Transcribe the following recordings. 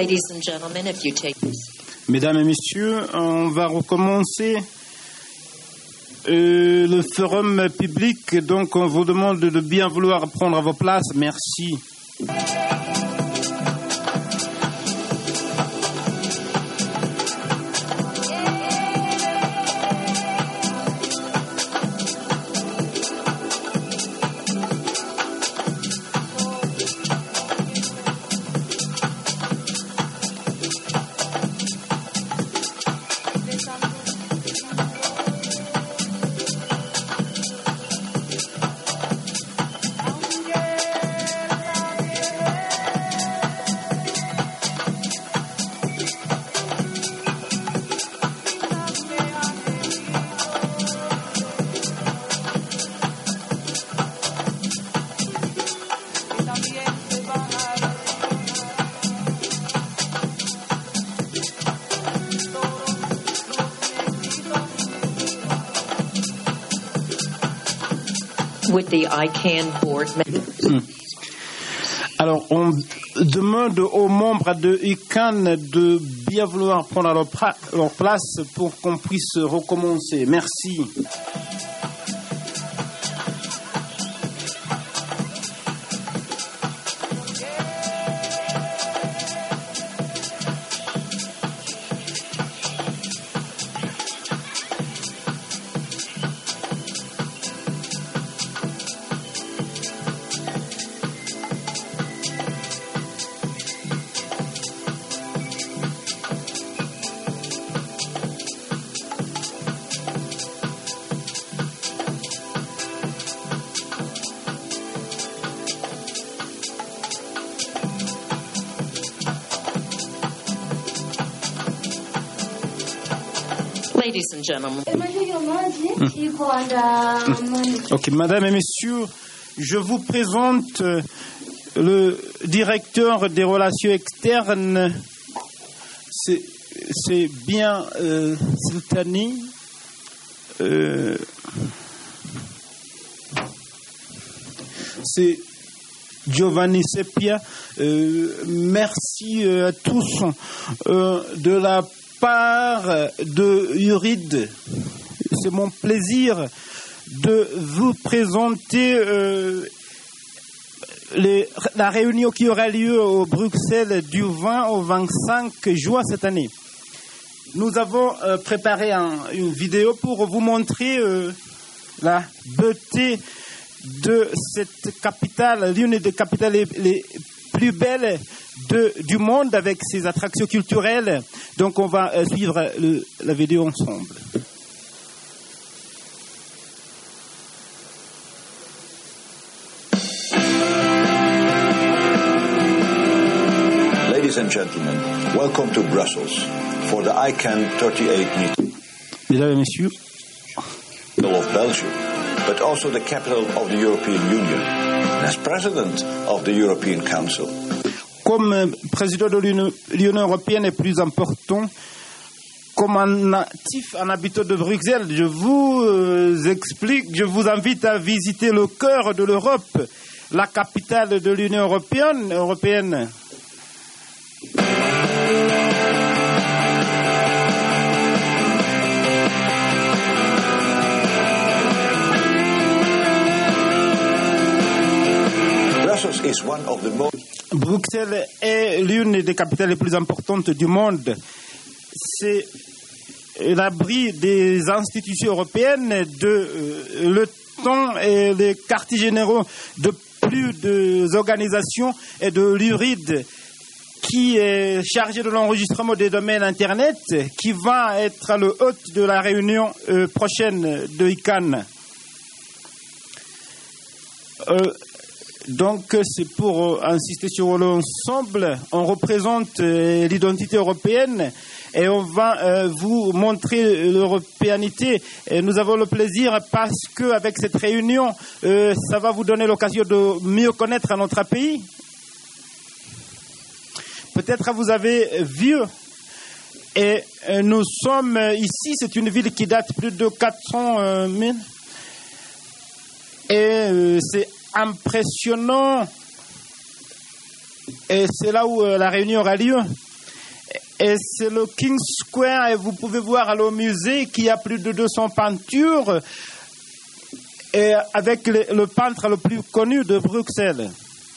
Ladies and gentlemen, if you take... Mesdames et messieurs, on va recommencer le forum public. Donc, on vous demande de bien vouloir prendre vos places. Merci. With the ICANN board. Alors, on demande aux membres de ICANN de bien vouloir prendre leur place pour qu'on puisse recommencer. Merci. Ladies and gentlemen. Ok, mesdames et messieurs, je vous présente le directeur des relations externes. C'est bien Sultani. C'est Giovanni Seppia. Merci à tous de la part de Uride. C'est mon plaisir de vous présenter la réunion qui aura lieu au Bruxelles du 20 au 25 juin cette année. Nous avons préparé une vidéo pour vous montrer la beauté de cette capitale, l'une des capitales les plus belles du monde avec ses attractions culturelles. Donc on va suivre la vidéo ensemble. Ladies and gentlemen, welcome to Brussels for the ICANN 38 meeting. Mesdames et messieurs, of Belgium, but also the capital of the European Union, and as President of the European Council. Comme président de l'Union européenne est plus important, comme un natif, un habitant de Bruxelles, je vous invite à visiter le cœur de l'Europe, la capitale de l'Union européenne. Bruxelles est l'une des capitales les plus importantes du monde. C'est l'abri des institutions européennes, le temps et les quartiers généraux de plus d'organisations et de l'URID qui est chargé de l'enregistrement des domaines Internet, qui va être à l'hôte de la réunion prochaine de ICANN. Donc, c'est pour insister sur l'ensemble. On représente l'identité européenne et on va vous montrer l'européanité. Et nous avons le plaisir parce qu'avec cette réunion, ça va vous donner l'occasion de mieux connaître notre pays. Peut-être vous avez vu, et nous sommes ici, c'est une ville qui date plus de 400 000. Et c'est impressionnant. Et c'est là où la réunion aura lieu. Et c'est le King Square, et vous pouvez voir au musée qu'il y a plus de 200 peintures, et avec le peintre le plus connu de Bruxelles.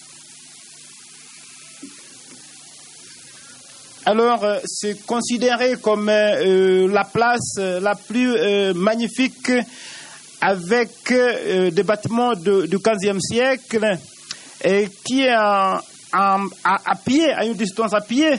Alors, c'est considéré comme la place la plus magnifique, avec des bâtiments du XVe siècle, et qui est à pied, à une distance à pied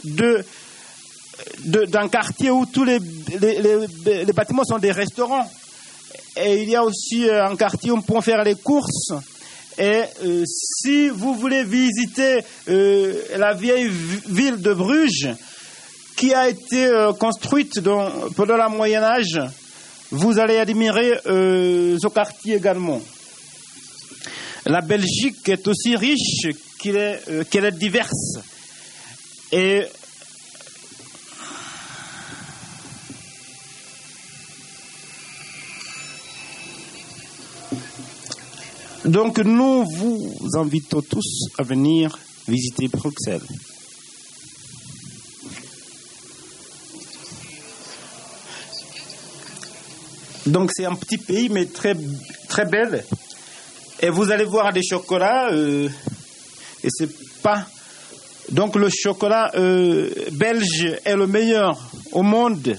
d'un quartier où tous les bâtiments sont des restaurants. Et il y a aussi un quartier où on peut faire les courses. Et si vous voulez visiter la vieille ville de Bruges, qui a été construite pendant le Moyen-Âge, vous allez admirer ce quartier également. La Belgique est aussi riche qu'elle est diverse. Et donc nous vous invitons tous à venir visiter Bruxelles. Donc c'est un petit pays mais très très belle. Et vous allez voir des chocolats et c'est pas donc le chocolat belge est le meilleur au monde.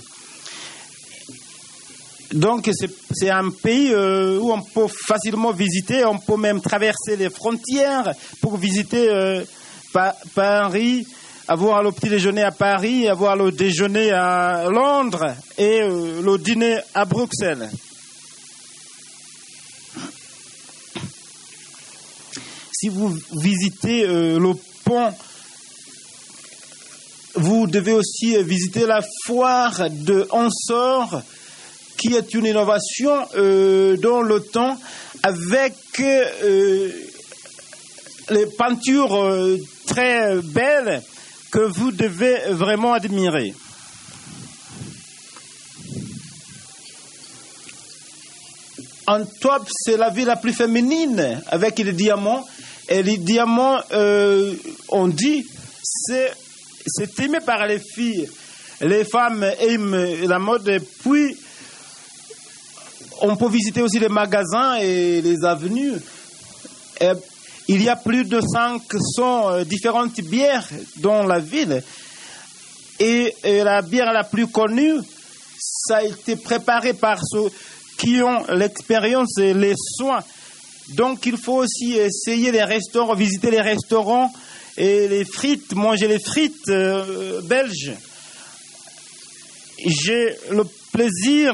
Donc c'est un pays où on peut facilement visiter, on peut même traverser les frontières pour visiter Paris, avoir le petit déjeuner à Paris, avoir le déjeuner à Londres et le dîner à Bruxelles. Si vous visitez le pont, vous devez aussi visiter la foire de Onsor, qui est une innovation dans le temps, avec les peintures très belles que vous devez vraiment admirer. Antwerp, c'est la ville la plus féminine avec les diamants. Et les diamants, on dit, c'est aimé par les filles. Les femmes aiment la mode. Et puis, on peut visiter aussi les magasins et les avenues. Et il y a plus de 500 différentes bières dans la ville. Et la bière la plus connue, ça a été préparé par ceux qui ont l'expérience et les soins. Donc il faut aussi essayer les restaurants, visiter les restaurants et les frites, manger les frites belges. J'ai le plaisir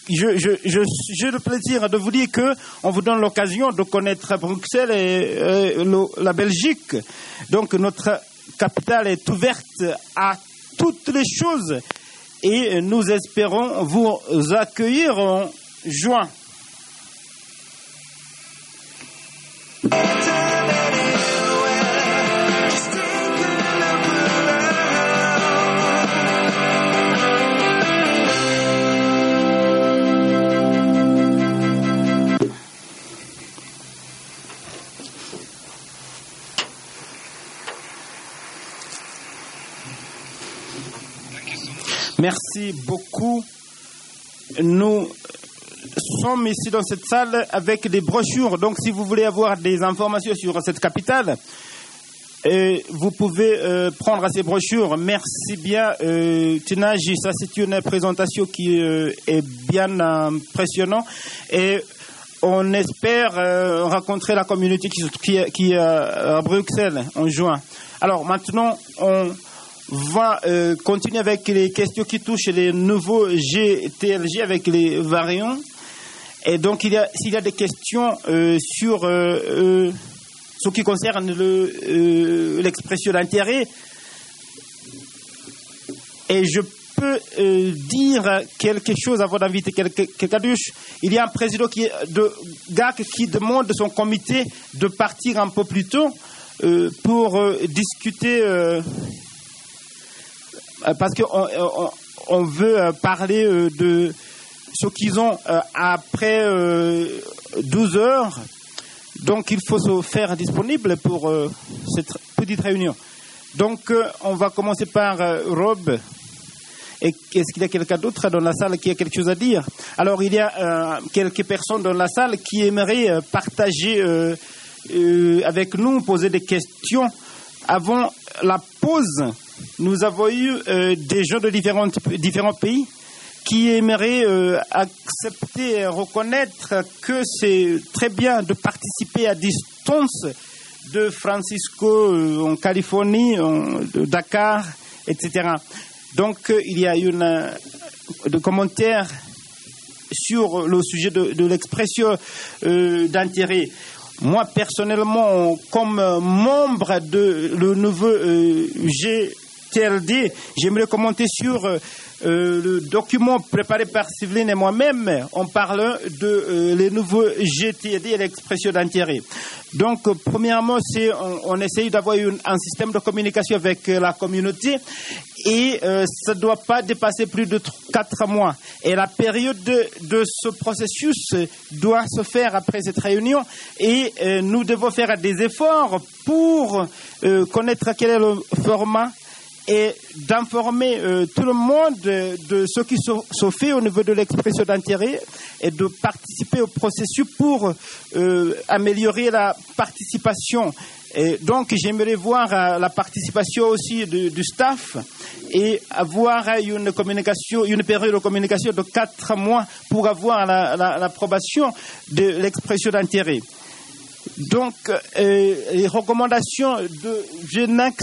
de vous dire que on vous donne l'occasion de connaître Bruxelles et la Belgique. Donc notre capitale est ouverte à toutes les choses et nous espérons vous accueillir en juin. Merci beaucoup. Nous sommes ici dans cette salle avec des brochures. Donc, si vous voulez avoir des informations sur cette capitale, vous pouvez prendre ces brochures. Merci bien, Tinaji. Ça, c'est une présentation qui est bien impressionnante. Et on espère rencontrer la communauté qui est à Bruxelles en juin. Alors, maintenant, on va continuer avec les questions qui touchent les nouveaux GTLG avec les variants. Et donc, s'il y a des questions sur ce qui concerne l'expression d'intérêt, et je peux dire quelque chose avant d'inviter quelqu'un d'autre. Il y a un président de GAC qui demande de son comité de partir un peu plus tôt pour discuter. Parce qu'on veut parler de ce qu'ils ont après 12 heures. Donc, il faut se faire disponible pour cette petite réunion. Donc, on va commencer par Rob. Et est-ce qu'il y a quelqu'un d'autre dans la salle qui a quelque chose à dire? Alors, il y a quelques personnes dans la salle qui aimeraient partager avec nous, poser des questions. Avant la pause, nous avons eu des gens de différents pays qui aimeraient accepter et reconnaître que c'est très bien de participer à distance de Francisco en Californie, de Dakar, etc. Donc, il y a des commentaires sur le sujet de l'expression d'intérêt. Moi, personnellement, comme membre de le nouveau GTLD, j'aimerais commenter sur le document préparé par Sylvain et moi-même. On parle de les nouveaux GTLD et l'expression d'intérêt. Donc, premièrement, on essaye d'avoir un système de communication avec la communauté et ça ne doit pas dépasser plus de 4 mois. Et la période de ce processus doit se faire après cette réunion et nous devons faire des efforts pour connaître quel est le format et d'informer tout le monde de ce qui se fait au niveau de l'expression d'intérêt et de participer au processus pour améliorer la participation. Et donc, j'aimerais voir la participation aussi du staff et avoir une période de communication de 4 mois pour avoir l'approbation de l'expression d'intérêt. Donc, les recommandations de GENAC,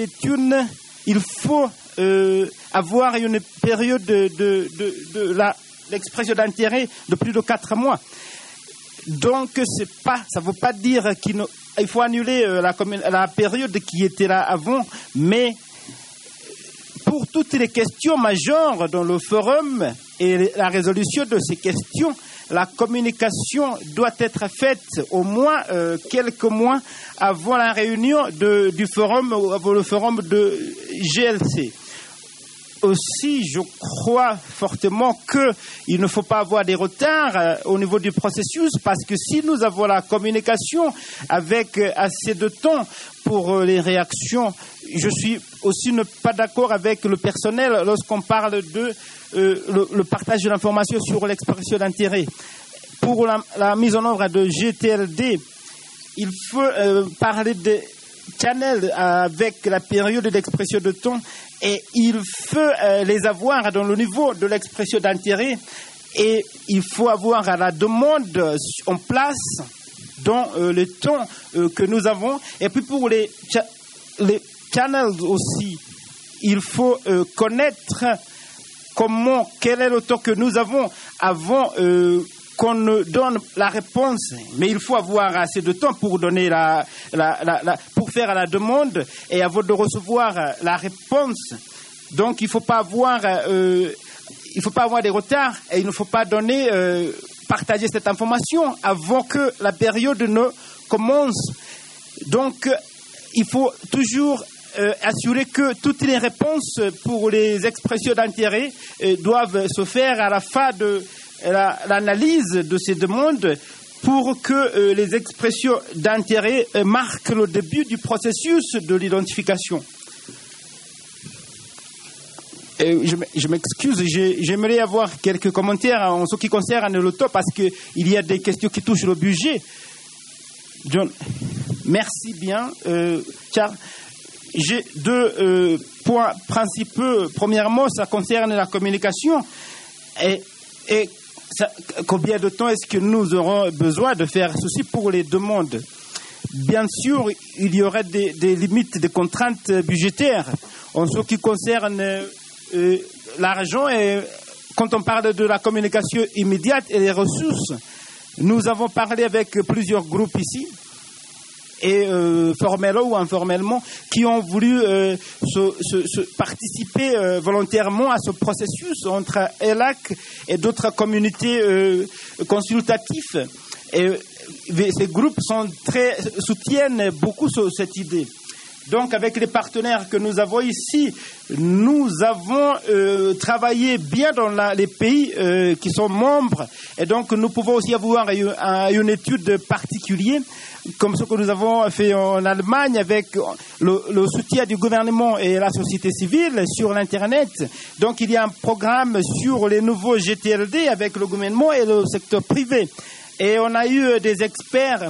il faut avoir une période de l'expression d'intérêt de plus de 4 mois. Donc, ça ne veut pas dire qu'il faut annuler la période qui était là avant, mais pour toutes les questions majeures dans le forum et la résolution de ces questions, la communication doit être faite au moins quelques mois avant la réunion du forum, avant le forum de GLC. Aussi, je crois fortement qu'il ne faut pas avoir des retards au niveau du processus parce que si nous avons la communication avec assez de temps pour les réactions, je suis aussi pas d'accord avec le personnel lorsqu'on parle de le partage de l'information sur l'expression d'intérêt. Pour la mise en œuvre de GTLD, il faut parler de channels avec la période d'expression de temps et il faut les avoir dans le niveau de l'expression d'intérêt et il faut avoir la demande en place dans le temps que nous avons. Et puis pour les channels aussi, il faut connaître quel est le temps que nous avons avant qu'on nous donne la réponse, mais il faut avoir assez de temps pour donner pour faire la demande et avant de recevoir la réponse. Donc il ne faut pas avoir des retards et il ne faut pas partager cette information avant que la période ne commence. Donc il faut toujours assurer que toutes les réponses pour les expressions d'intérêt doivent se faire à la fin de l'analyse de ces demandes pour que les expressions d'intérêt marquent le début du processus de l'identification. Je m'excuse, j'aimerais avoir quelques commentaires en ce qui concerne le temps parce qu'il y a des questions qui touchent le budget. John, merci bien, Charles. J'ai 2 points principaux. Premièrement, ça concerne la communication et combien de temps est-ce que nous aurons besoin de faire ceci pour les demandes? Bien sûr, il y aurait des limites, des contraintes budgétaires en ce qui concerne l'argent et quand on parle de la communication immédiate et les ressources. Nous avons parlé avec plusieurs groupes ici et formellement ou informellement qui ont voulu participer volontairement à ce processus entre ELAC et d'autres communautés consultatives. Et ces groupes soutiennent beaucoup cette idée. Donc, avec les partenaires que nous avons ici, nous avons travaillé bien dans les pays qui sont membres. Et donc, nous pouvons aussi avoir une étude particulière, comme ce que nous avons fait en Allemagne avec le soutien du gouvernement et la société civile sur l'Internet. Donc, il y a un programme sur les nouveaux GTLD avec le gouvernement et le secteur privé. Et on a eu des experts.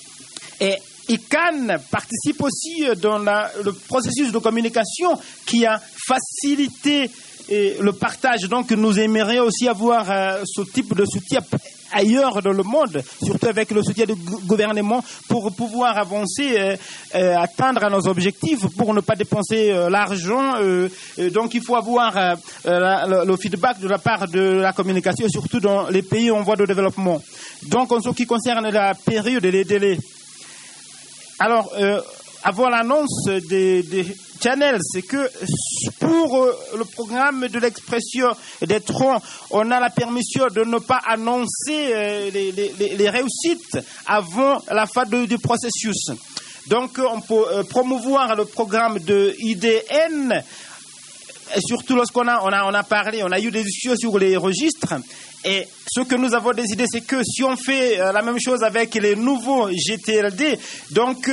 Et ICANN participe aussi dans le processus de communication qui a facilité le partage. Donc, nous aimerions aussi avoir ce type de soutien ailleurs dans le monde, surtout avec le soutien du gouvernement, pour pouvoir avancer, atteindre nos objectifs, pour ne pas dépenser l'argent. Donc, il faut avoir le feedback de la part de la communication, surtout dans les pays en voie de développement. Donc, en ce qui concerne la période et les délais, alors, avant l'annonce des channels, c'est que pour le programme de l'expression des troncs, on a la permission de ne pas annoncer les réussites avant la fin du processus. Donc, on peut promouvoir le programme de IDN, et surtout lorsqu'on a parlé, on a eu des discussions sur les registres. Et ce que nous avons décidé, c'est que si on fait la même chose avec les nouveaux GTLD, donc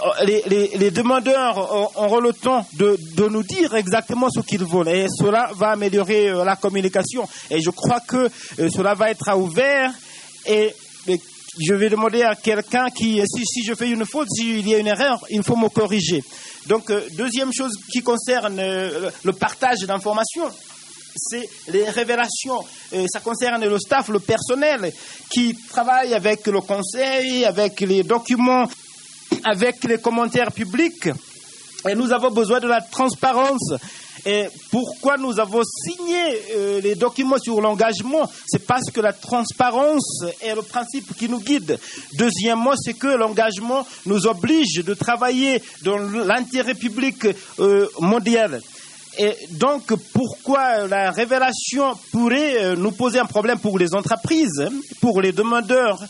les demandeurs auront le temps de nous dire exactement ce qu'ils veulent. Et cela va améliorer la communication. Et je crois que cela va être ouvert. Et je vais demander à quelqu'un si je fais une faute, s'il y a une erreur, il faut me corriger. Donc, deuxième chose qui concerne le partage d'informations, c'est les révélations. Ça concerne le staff, le personnel qui travaille avec le conseil, avec les documents, avec les commentaires publics. Et nous avons besoin de la transparence. Et pourquoi nous avons signé les documents sur l'engagement? C'est parce que la transparence est le principe qui nous guide. Deuxièmement, c'est que l'engagement nous oblige de travailler dans l'intérêt public mondial. Et donc, pourquoi la révélation pourrait nous poser un problème pour les entreprises, pour les demandeurs?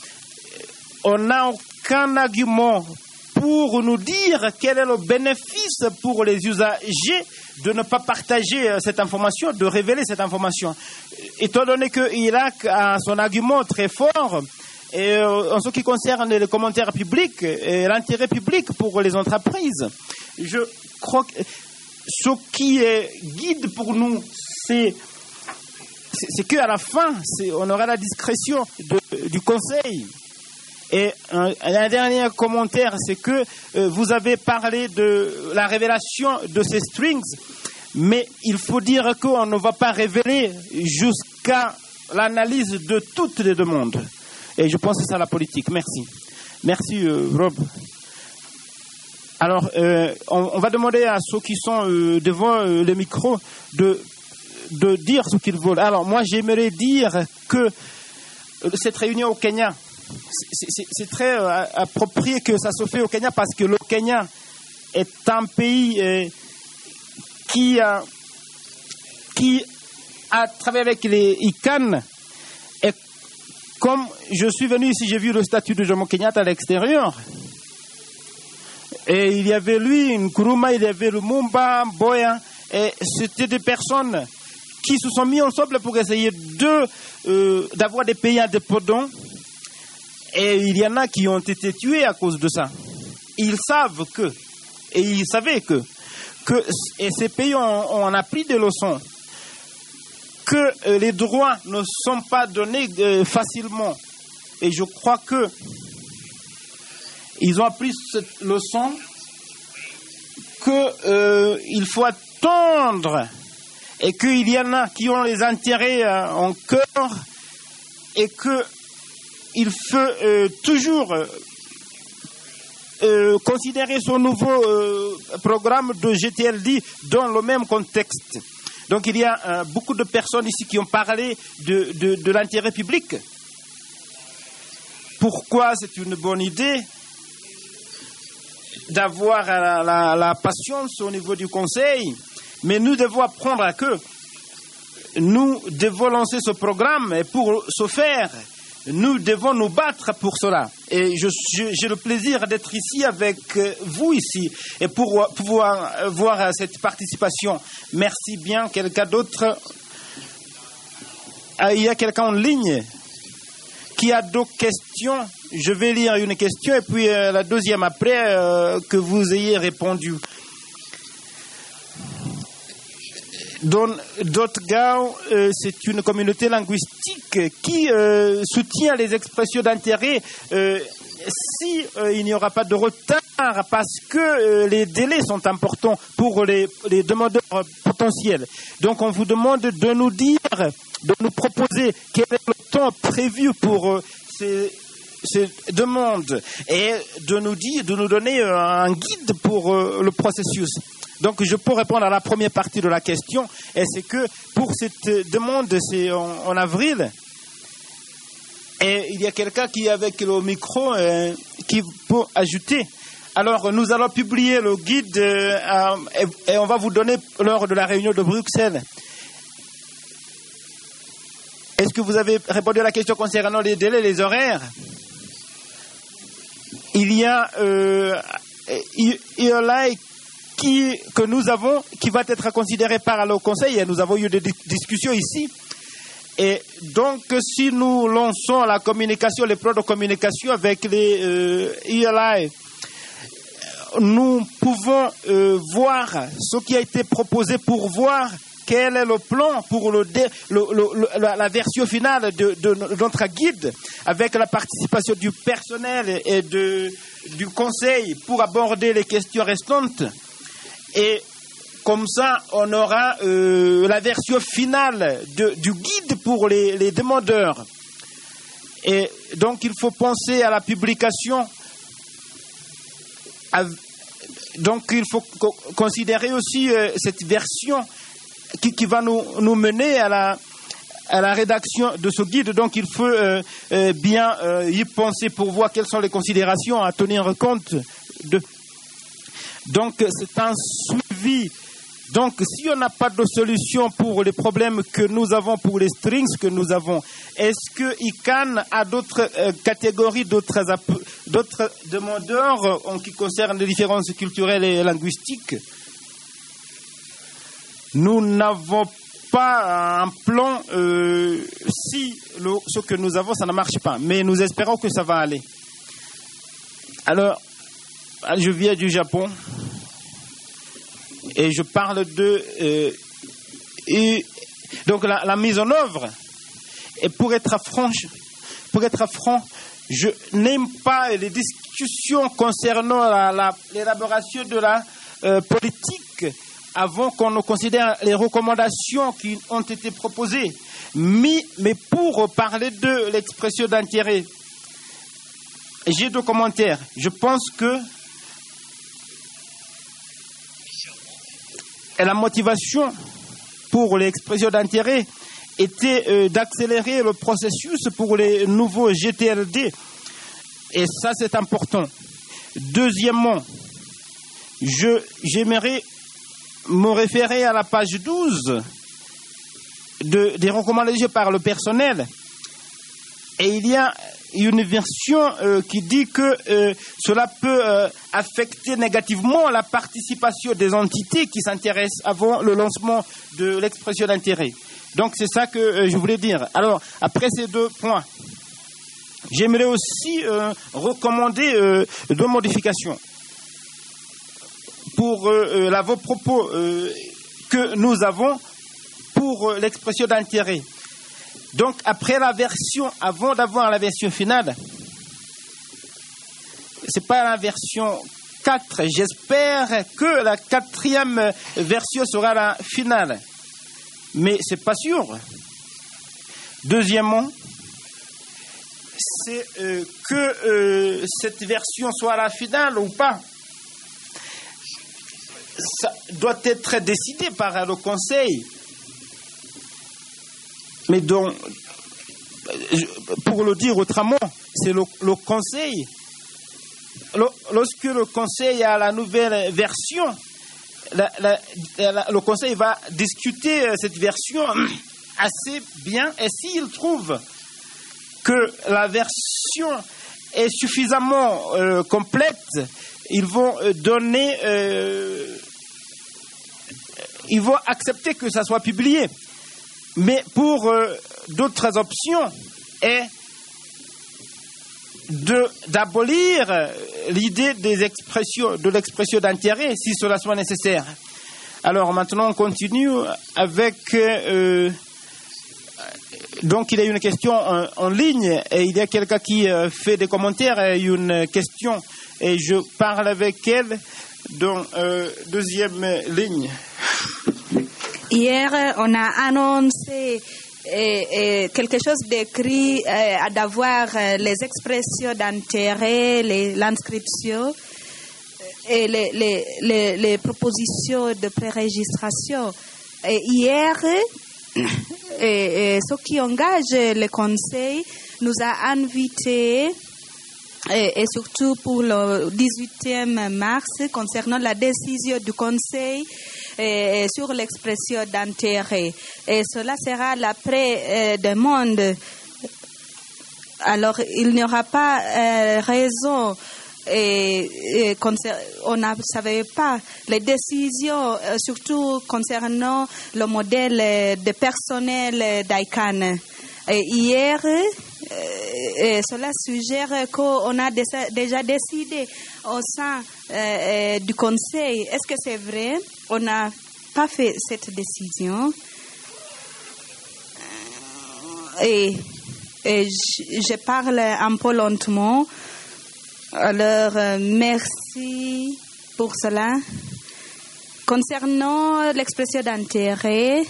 On n'a aucun argument pour nous dire quel est le bénéfice pour les usagers de ne pas partager cette information, de révéler cette information. Étant donné que l'Irak a son argument très fort, et en ce qui concerne les commentaires publics et l'intérêt public pour les entreprises, je crois que ce qui est guide pour nous, c'est qu'à la fin, on aura la discrétion du conseil. Et un dernier commentaire, c'est que vous avez parlé de la révélation de ces strings, mais il faut dire qu'on ne va pas révéler jusqu'à l'analyse de toutes les demandes. Et je pense que c'est ça la politique. Merci. Merci, Rob. Alors, on va demander à ceux qui sont devant le micro de dire ce qu'ils veulent. Alors, moi, j'aimerais dire que cette réunion au Kenya, c'est très approprié que ça se fait au Kenya parce que le Kenya est un pays qui a travaillé avec les ICANN. Et comme je suis venu ici, j'ai vu le statut de Jomo Kenyatta à l'extérieur. Et il y avait lui, Nkrumah, il y avait Lumumba, Mboya, et c'était des personnes qui se sont mis ensemble pour essayer d'avoir des pays indépendants. Et il y en a qui ont été tués à cause de ça. Ils savent que, et ils savaient que et ces pays ont appris des leçons, que les droits ne sont pas donnés facilement. Et je crois que ils ont appris cette leçon qu'il faut attendre et qu'il y en a qui ont les intérêts en cœur et qu'il faut toujours considérer ce nouveau programme de GTLD dans le même contexte. Donc il y a beaucoup de personnes ici qui ont parlé de l'intérêt public. Pourquoi c'est une bonne idée d'avoir la patience au niveau du Conseil, mais nous devons apprendre que nous devons lancer ce programme et pour ce faire, nous devons nous battre pour cela. Et j'ai le plaisir d'être ici avec vous ici et pour pouvoir voir cette participation. Merci bien. Quelqu'un d'autre? Il y a quelqu'un en ligne qui a d'autres questions? Je vais lire une question et puis la deuxième après que vous ayez répondu. Dotgao, c'est une communauté linguistique qui soutient les expressions d'intérêt si il n'y aura pas de retard parce que les délais sont importants pour les demandeurs potentiels. Donc on vous demande de nous dire, de nous proposer quel est le temps prévu pour ces demandes et de nous donner un guide pour le processus. Donc, je peux répondre à la première partie de la question, et c'est que pour cette demande, c'est en avril, et il y a quelqu'un qui est avec le micro qui peut ajouter. Alors, nous allons publier le guide et on va vous donner lors de la réunion de Bruxelles. Est-ce que vous avez répondu à la question concernant les délais, les horaires? Il y a que nous avons, qui va être considéré par le Conseil, et nous avons eu des discussions ici. Et donc, si nous lançons la communication, les plans de communication avec les ELI, nous pouvons voir ce qui a été proposé pour voir quel est le plan pour la version finale de notre guide, avec la participation du personnel et du Conseil pour aborder les questions restantes. Et comme ça, on aura la version finale du guide pour les demandeurs. Et donc, il faut penser à la publication. Donc, il faut considérer aussi cette version qui va nous mener à la rédaction de ce guide. Donc, il faut bien y penser pour voir quelles sont les considérations à tenir compte de. Donc, c'est un suivi. Donc, si on n'a pas de solution pour les problèmes que nous avons, pour les strings que nous avons, est-ce que ICANN a d'autres catégories, d'autres demandeurs en qui concerne les différences culturelles et linguistiques? Nous n'avons pas un plan si ce que nous avons, ça ne marche pas. Mais nous espérons que ça va aller. Alors, je viens du Japon et je parle donc la mise en œuvre. Et pour être franc, je n'aime pas les discussions concernant l'élaboration de la politique avant qu'on ne considère les recommandations qui ont été proposées. Mais pour parler de l'expression d'intérêt, j'ai deux commentaires. Je pense que la motivation pour l'expression d'intérêt était d'accélérer le processus pour les nouveaux GTLD. Et ça, c'est important. Deuxièmement, j'aimerais me référer à la page 12 des recommandations par le personnel. Et il y a une version qui dit que cela peut affecter négativement la participation des entités qui s'intéressent avant le lancement de l'expression d'intérêt. Donc c'est ça que je voulais dire. Alors, après ces deux points, j'aimerais aussi recommander deux modifications pour vos propos que nous avons pour l'expression d'intérêt. Donc, après la version, avant d'avoir la version finale, c'est pas la version 4. J'espère que la 4e version sera la finale. Mais c'est pas sûr. Deuxièmement, c'est que cette version soit la finale ou pas. Ça doit être décidé par le Conseil. Mais donc, pour le dire autrement, c'est le Conseil. Lorsque le Conseil a la nouvelle version, le Conseil va discuter cette version assez bien. Et s'il trouve que la version est suffisamment complète, ils vont ils vont accepter que ça soit publié. Mais pour d'autres options est d'abolir l'idée de l'expression d'intérêt, si cela soit nécessaire. Alors maintenant, on continue avec... donc il y a une question en ligne et il y a quelqu'un qui fait des commentaires et une question et je parle avec elle dans deuxième ligne. Hier, on a annoncé quelque chose d'écrit, d'avoir les expressions d'intérêt, l'inscription et les propositions de préregistration. Et hier, ce qui engage le Conseil nous a invités, et surtout pour le 18e mars, concernant la décision du Conseil sur l'expression d'intérêt. Et cela sera l'après-demande. Alors, il n'y aura pas raison. On ne savait pas les décisions, surtout concernant le modèle de personnel d'ICANN. Hier, cela suggère qu'on a déjà décidé au sein du Conseil. Est-ce que c'est vrai? On n'a pas fait cette décision. Et je parle un peu lentement. Alors, merci pour cela. Concernant l'expression d'intérêt,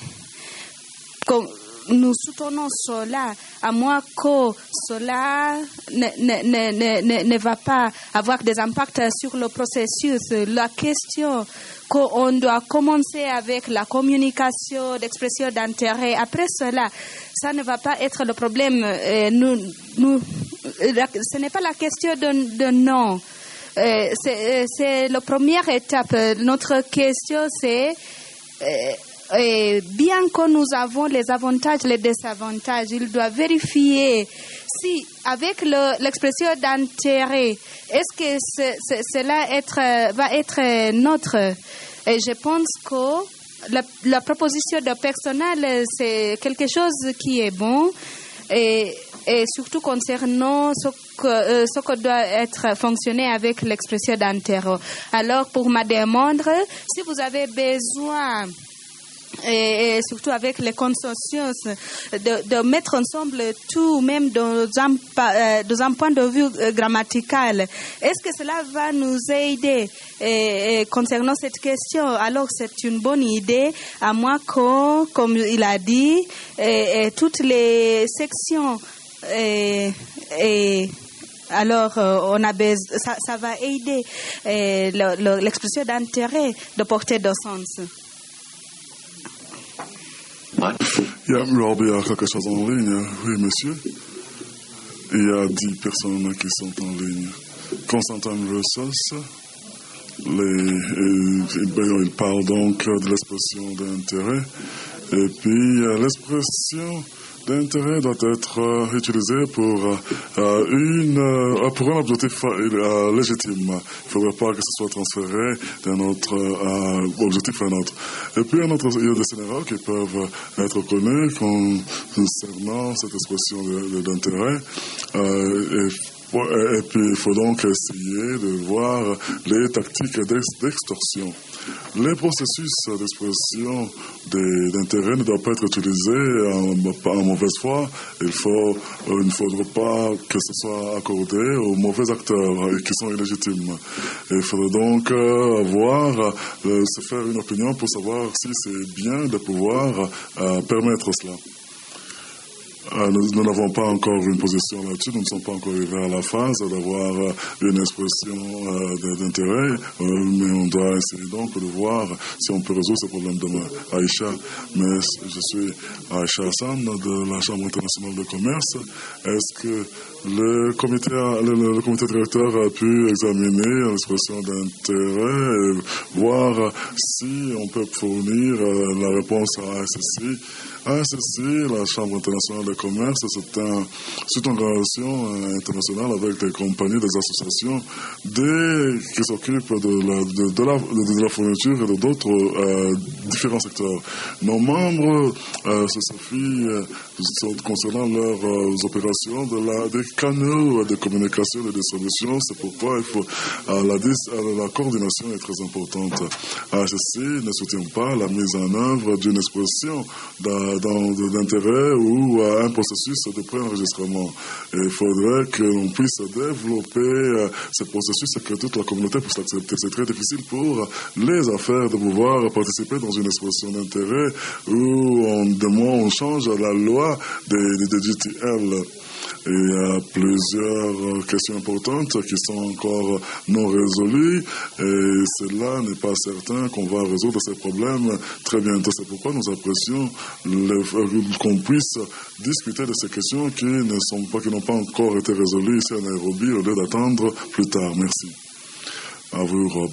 nous soutenons cela, à moins que cela ne va pas avoir des impacts sur le processus. La question qu'on doit commencer avec la communication d'expression d'intérêt, après cela, ça ne va pas être le problème. Ce n'est pas la question de non. C'est la première étape. Notre question, c'est... bien que nous avons les avantages, les désavantages, il doit vérifier si, avec l'expression d'intérêt, est-ce que cela va être neutre. Et je pense que la proposition de personnel, c'est quelque chose qui est bon. Et surtout concernant ce que doit être fonctionné avec l'expression d'intérêt. Alors, pour ma demande, si vous avez besoin... Et surtout avec les consensus, de mettre ensemble tout, même dans un point de vue grammatical. Est-ce que cela va nous aider concernant cette question? Alors, c'est une bonne idée, à moins que, comme il a dit, toutes les sections... alors, ça va aider l'expression d'intérêt de porter de sens. Rob, il y a quelque chose en ligne. Oui, monsieur. Il y a 10 personnes qui sont en ligne. Constantin Rosas, il parle donc de l'expression d'intérêt. Et puis, l'expression d'intérêt doit être utilisée pour un objectif légitime. Il ne faudrait pas que ce soit transféré d'un autre objectif à un autre. Et puis, il y a des scénarios qui peuvent être connus concernant cette expression d'intérêt. Et puis, il faut donc essayer de voir les tactiques d'extorsion. Les processus d'expression d'intérêt ne doivent pas être utilisés en mauvaise foi. Il ne faudra pas que ce soit accordé aux mauvais acteurs qui sont illégitimes. Il faudrait donc se faire une opinion pour savoir si c'est bien de pouvoir permettre cela. Nous n'avons pas encore une position là-dessus, nous ne sommes pas encore arrivés à la phase d'avoir une expression d'intérêt, mais on doit essayer donc de voir si on peut résoudre ce problème demain. Aïcha, mais je suis Aïcha Hassan de la Chambre internationale de commerce. Est-ce que le comité directeur a pu examiner l'expression d'intérêt et voir si on peut fournir la réponse à ASSI? ASSI, la Chambre internationale de commerce, c'est une relation internationale avec les compagnies, des associations qui s'occupent de la fourniture et de d'autres différents secteurs. Nos membres se suffisent concernant leurs opérations des canaux de communication et de distribution. C'est pourquoi la coordination est très importante. HSC ne soutient pas la mise en œuvre d'une exposition d'intérêt ou un processus de préenregistrement. Il faudrait que l'on puisse développer ce processus et que toute la communauté puisse l'accepter. C'est très difficile pour les affaires de pouvoir participer dans une exposition d'intérêt où on change la loi des GTL. Il y a plusieurs questions importantes qui sont encore non résolues et cela n'est pas certain qu'on va résoudre ces problèmes très bientôt. C'est pourquoi nous apprécions qu'on puisse discuter de ces questions qui n'ont pas encore été résolues ici à Nairobi au lieu d'attendre plus tard. Merci. À vous, Rob.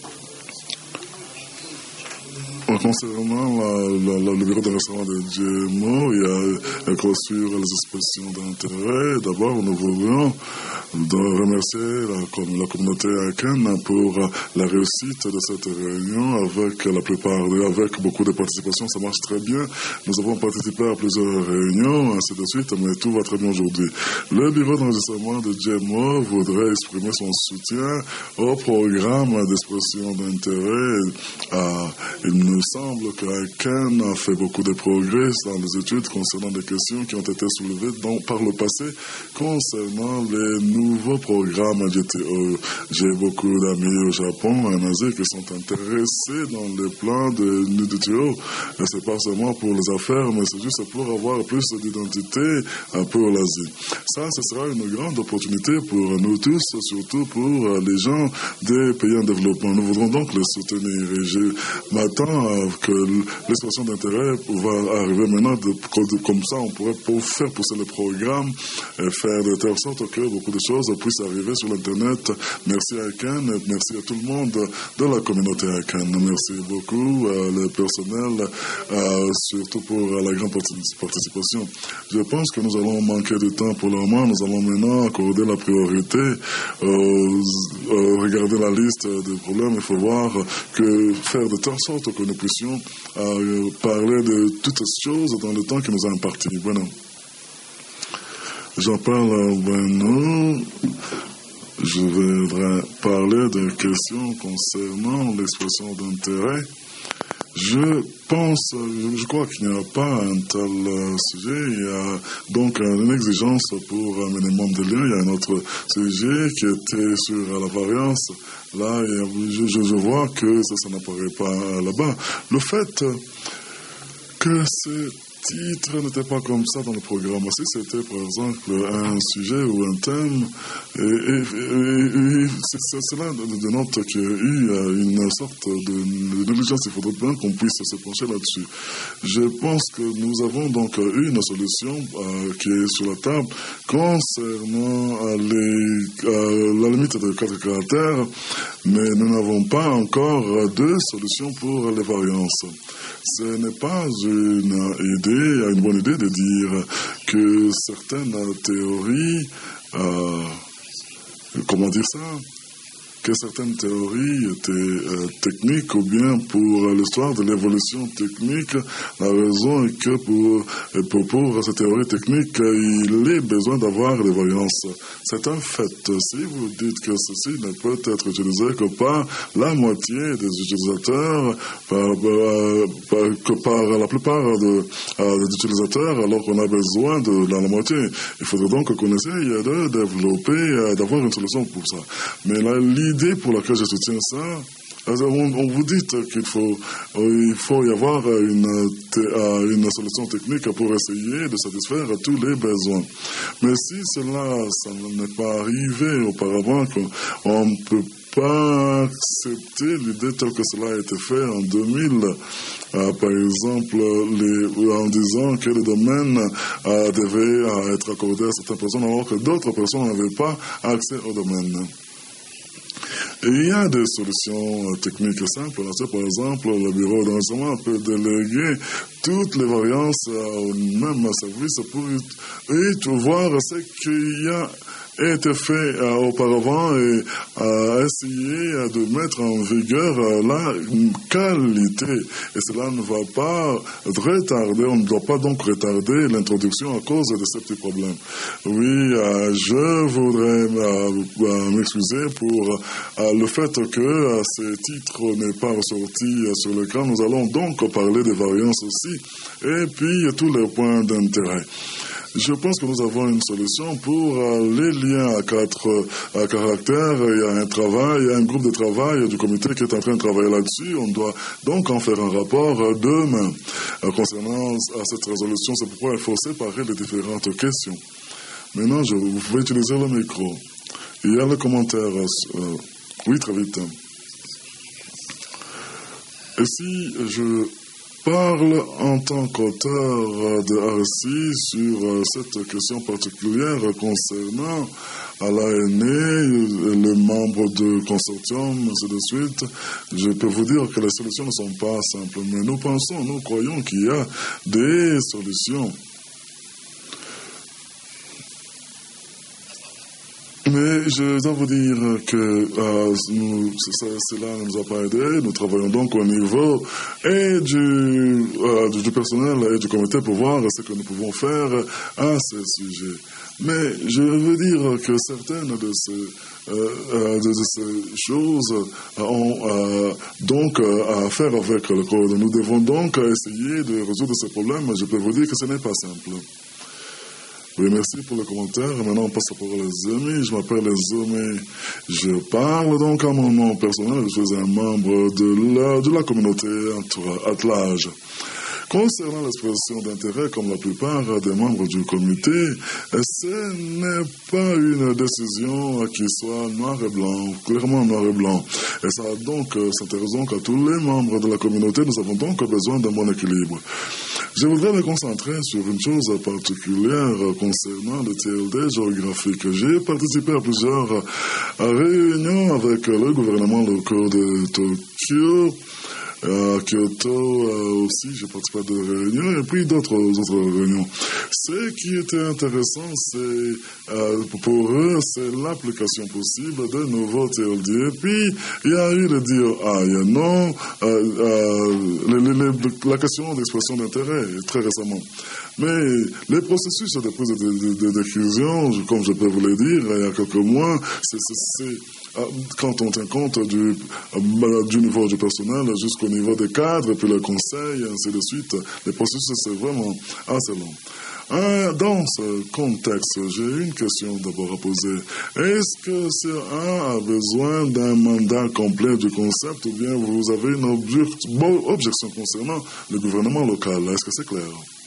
Concernant le bureau de restaurant de GMO, il y a sur les expressions d'intérêt. D'abord, nous voudrions remercier la communauté haïtienne pour la réussite de cette réunion avec beaucoup de participation. Ça marche très bien. Nous avons participé à plusieurs réunions, ainsi de suite, mais tout va très bien aujourd'hui. Le bureau d'enregistrement de GMO voudrait exprimer son soutien au programme d'expression d'intérêt. Il nous semble que ICANN a fait beaucoup de progrès dans les études concernant des questions qui ont été soulevées par le passé concernant les nouveaux programmes GTO. J'ai beaucoup d'amis au Japon, en Asie, qui sont intéressés dans les plans de GTO. Et c'est pas seulement pour les affaires, mais c'est juste pour avoir plus d'identité pour l'Asie. Ça, ce sera une grande opportunité pour nous tous, surtout pour les gens des pays en développement. Nous voudrons donc les soutenir. Et je m'attends que l'expression d'intérêt va arriver maintenant, comme ça on pourrait faire pousser le programme et faire de telle sorte que beaucoup de choses puissent arriver sur l'Internet. Merci à ICANN, merci à tout le monde de la communauté ICANN. Merci beaucoup le personnel, surtout pour la grande participation. Je pense que nous allons manquer de temps pour le moment. Nous allons maintenant accorder la priorité, regarder la liste des problèmes. Il faut faire de telle sorte que nous puissions parler de toutes ces choses dans le temps qui nous a imparti. Bueno. J'en parle, je voudrais parler de questions concernant l'expression d'intérêt. Je crois qu'il n'y a pas un tel sujet. Il y a donc une exigence pour un minimum de liens. Il y a un autre sujet qui était sur la variance. Là, je vois que ça n'apparaît pas là-bas. Le fait que ce titre n'était pas comme ça dans le programme. Si c'était, par exemple, un sujet ou un thème, cela dénote qu'il y a eu une sorte de négligence. Il faudrait bien qu'on puisse se pencher là-dessus. Je pense que nous avons donc eu une solution qui est sur la table concernant la limite de 4 caractères, mais nous n'avons pas encore de solution pour les variances. Ce n'est pas une bonne idée de dire que certaines théories, que certaines théories étaient techniques ou bien pour l'histoire de l'évolution technique. La raison est que pour ces théories techniques, il est besoin d'avoir des variances. C'est un fait. Si vous dites que ceci ne peut être utilisé que par la moitié des utilisateurs, par la plupart des utilisateurs, alors qu'on a besoin de la moitié, il faudrait donc qu'on essaye de développer, d'avoir une solution pour ça. Mais là, l'idée pour laquelle je soutiens ça, on vous dit qu'il faut y avoir une solution technique pour essayer de satisfaire tous les besoins. Mais si ça n'est pas arrivé auparavant, on ne peut pas accepter l'idée telle que cela a été fait en 2000, par exemple, en disant que le domaine devait être accordé à certaines personnes alors que d'autres personnes n'avaient pas accès au domaine. il y a des solutions techniques simples. Par exemple, le bureau d'enregistrement peut déléguer toutes les variances au même service pour voir ce qu'il y a été fait auparavant et essayer de mettre en vigueur la qualité. Et cela ne va pas retarder, on ne doit pas donc retarder l'introduction à cause de ces petits problèmes. Oui, je voudrais m'excuser pour le fait que ce titre n'est pas ressorti sur l'écran. Nous allons donc parler des variances aussi et puis tous les points d'intérêt. Je pense que nous avons une solution pour les liens à caractère. Il y a un travail, il y a un groupe de travail du comité qui est en train de travailler là-dessus. On doit donc en faire un rapport demain. Concernant cette résolution, c'est pourquoi il faut séparer les différentes questions. Maintenant, vous pouvez utiliser le micro. Il y a le commentaire. Oui, très vite. Et si je parle en tant qu'auteur de RSI sur cette question particulière concernant à l'ANE, les membres du consortium, ainsi de suite, je peux vous dire que les solutions ne sont pas simples, mais nous croyons qu'il y a des solutions. Mais je dois vous dire que cela ne nous a pas aidé. Nous travaillons donc au niveau et du personnel et du comité pour voir ce que nous pouvons faire à ce sujet. Mais je veux dire que certaines de ces choses ont donc à faire avec le code. Nous devons donc essayer de résoudre ces problèmes. Je peux vous dire que ce n'est pas simple. Oui, merci pour le commentaire. Maintenant, on passe à parole les amis. Je m'appelle les amis. Je parle donc à mon nom personnel. Je suis un membre de la communauté attelage. Concernant l'expression d'intérêt, comme la plupart des membres du comité, ce n'est pas une décision qui soit noir et blanc, clairement noir et blanc. Et ça s'intéresse donc à tous les membres de la communauté. Nous avons donc besoin d'un bon équilibre. Je voudrais me concentrer sur une chose particulière concernant le TLD géographique. J'ai participé à plusieurs réunions avec le gouvernement local de Tokyo. À Kyoto aussi, j'ai participé à des réunions et puis d'autres réunions. Ce qui était intéressant, c'est pour eux, c'est l'application possible de nouveaux TLD. Et puis, il y a eu le dire non, la question d'expression d'intérêt très récemment. Mais les processus de prise de décision, comme je peux vous le dire, il y a quelques mois, c'est quand on tient compte du niveau du personnel jusqu'au niveau des cadres, puis le conseil, ainsi de suite, les processus, c'est vraiment assez long. Dans ce contexte, j'ai une question d'abord à poser. Est-ce que CA a besoin d'un mandat complet du concept ou bien vous avez une objection concernant le gouvernement local? Est-ce que c'est clair?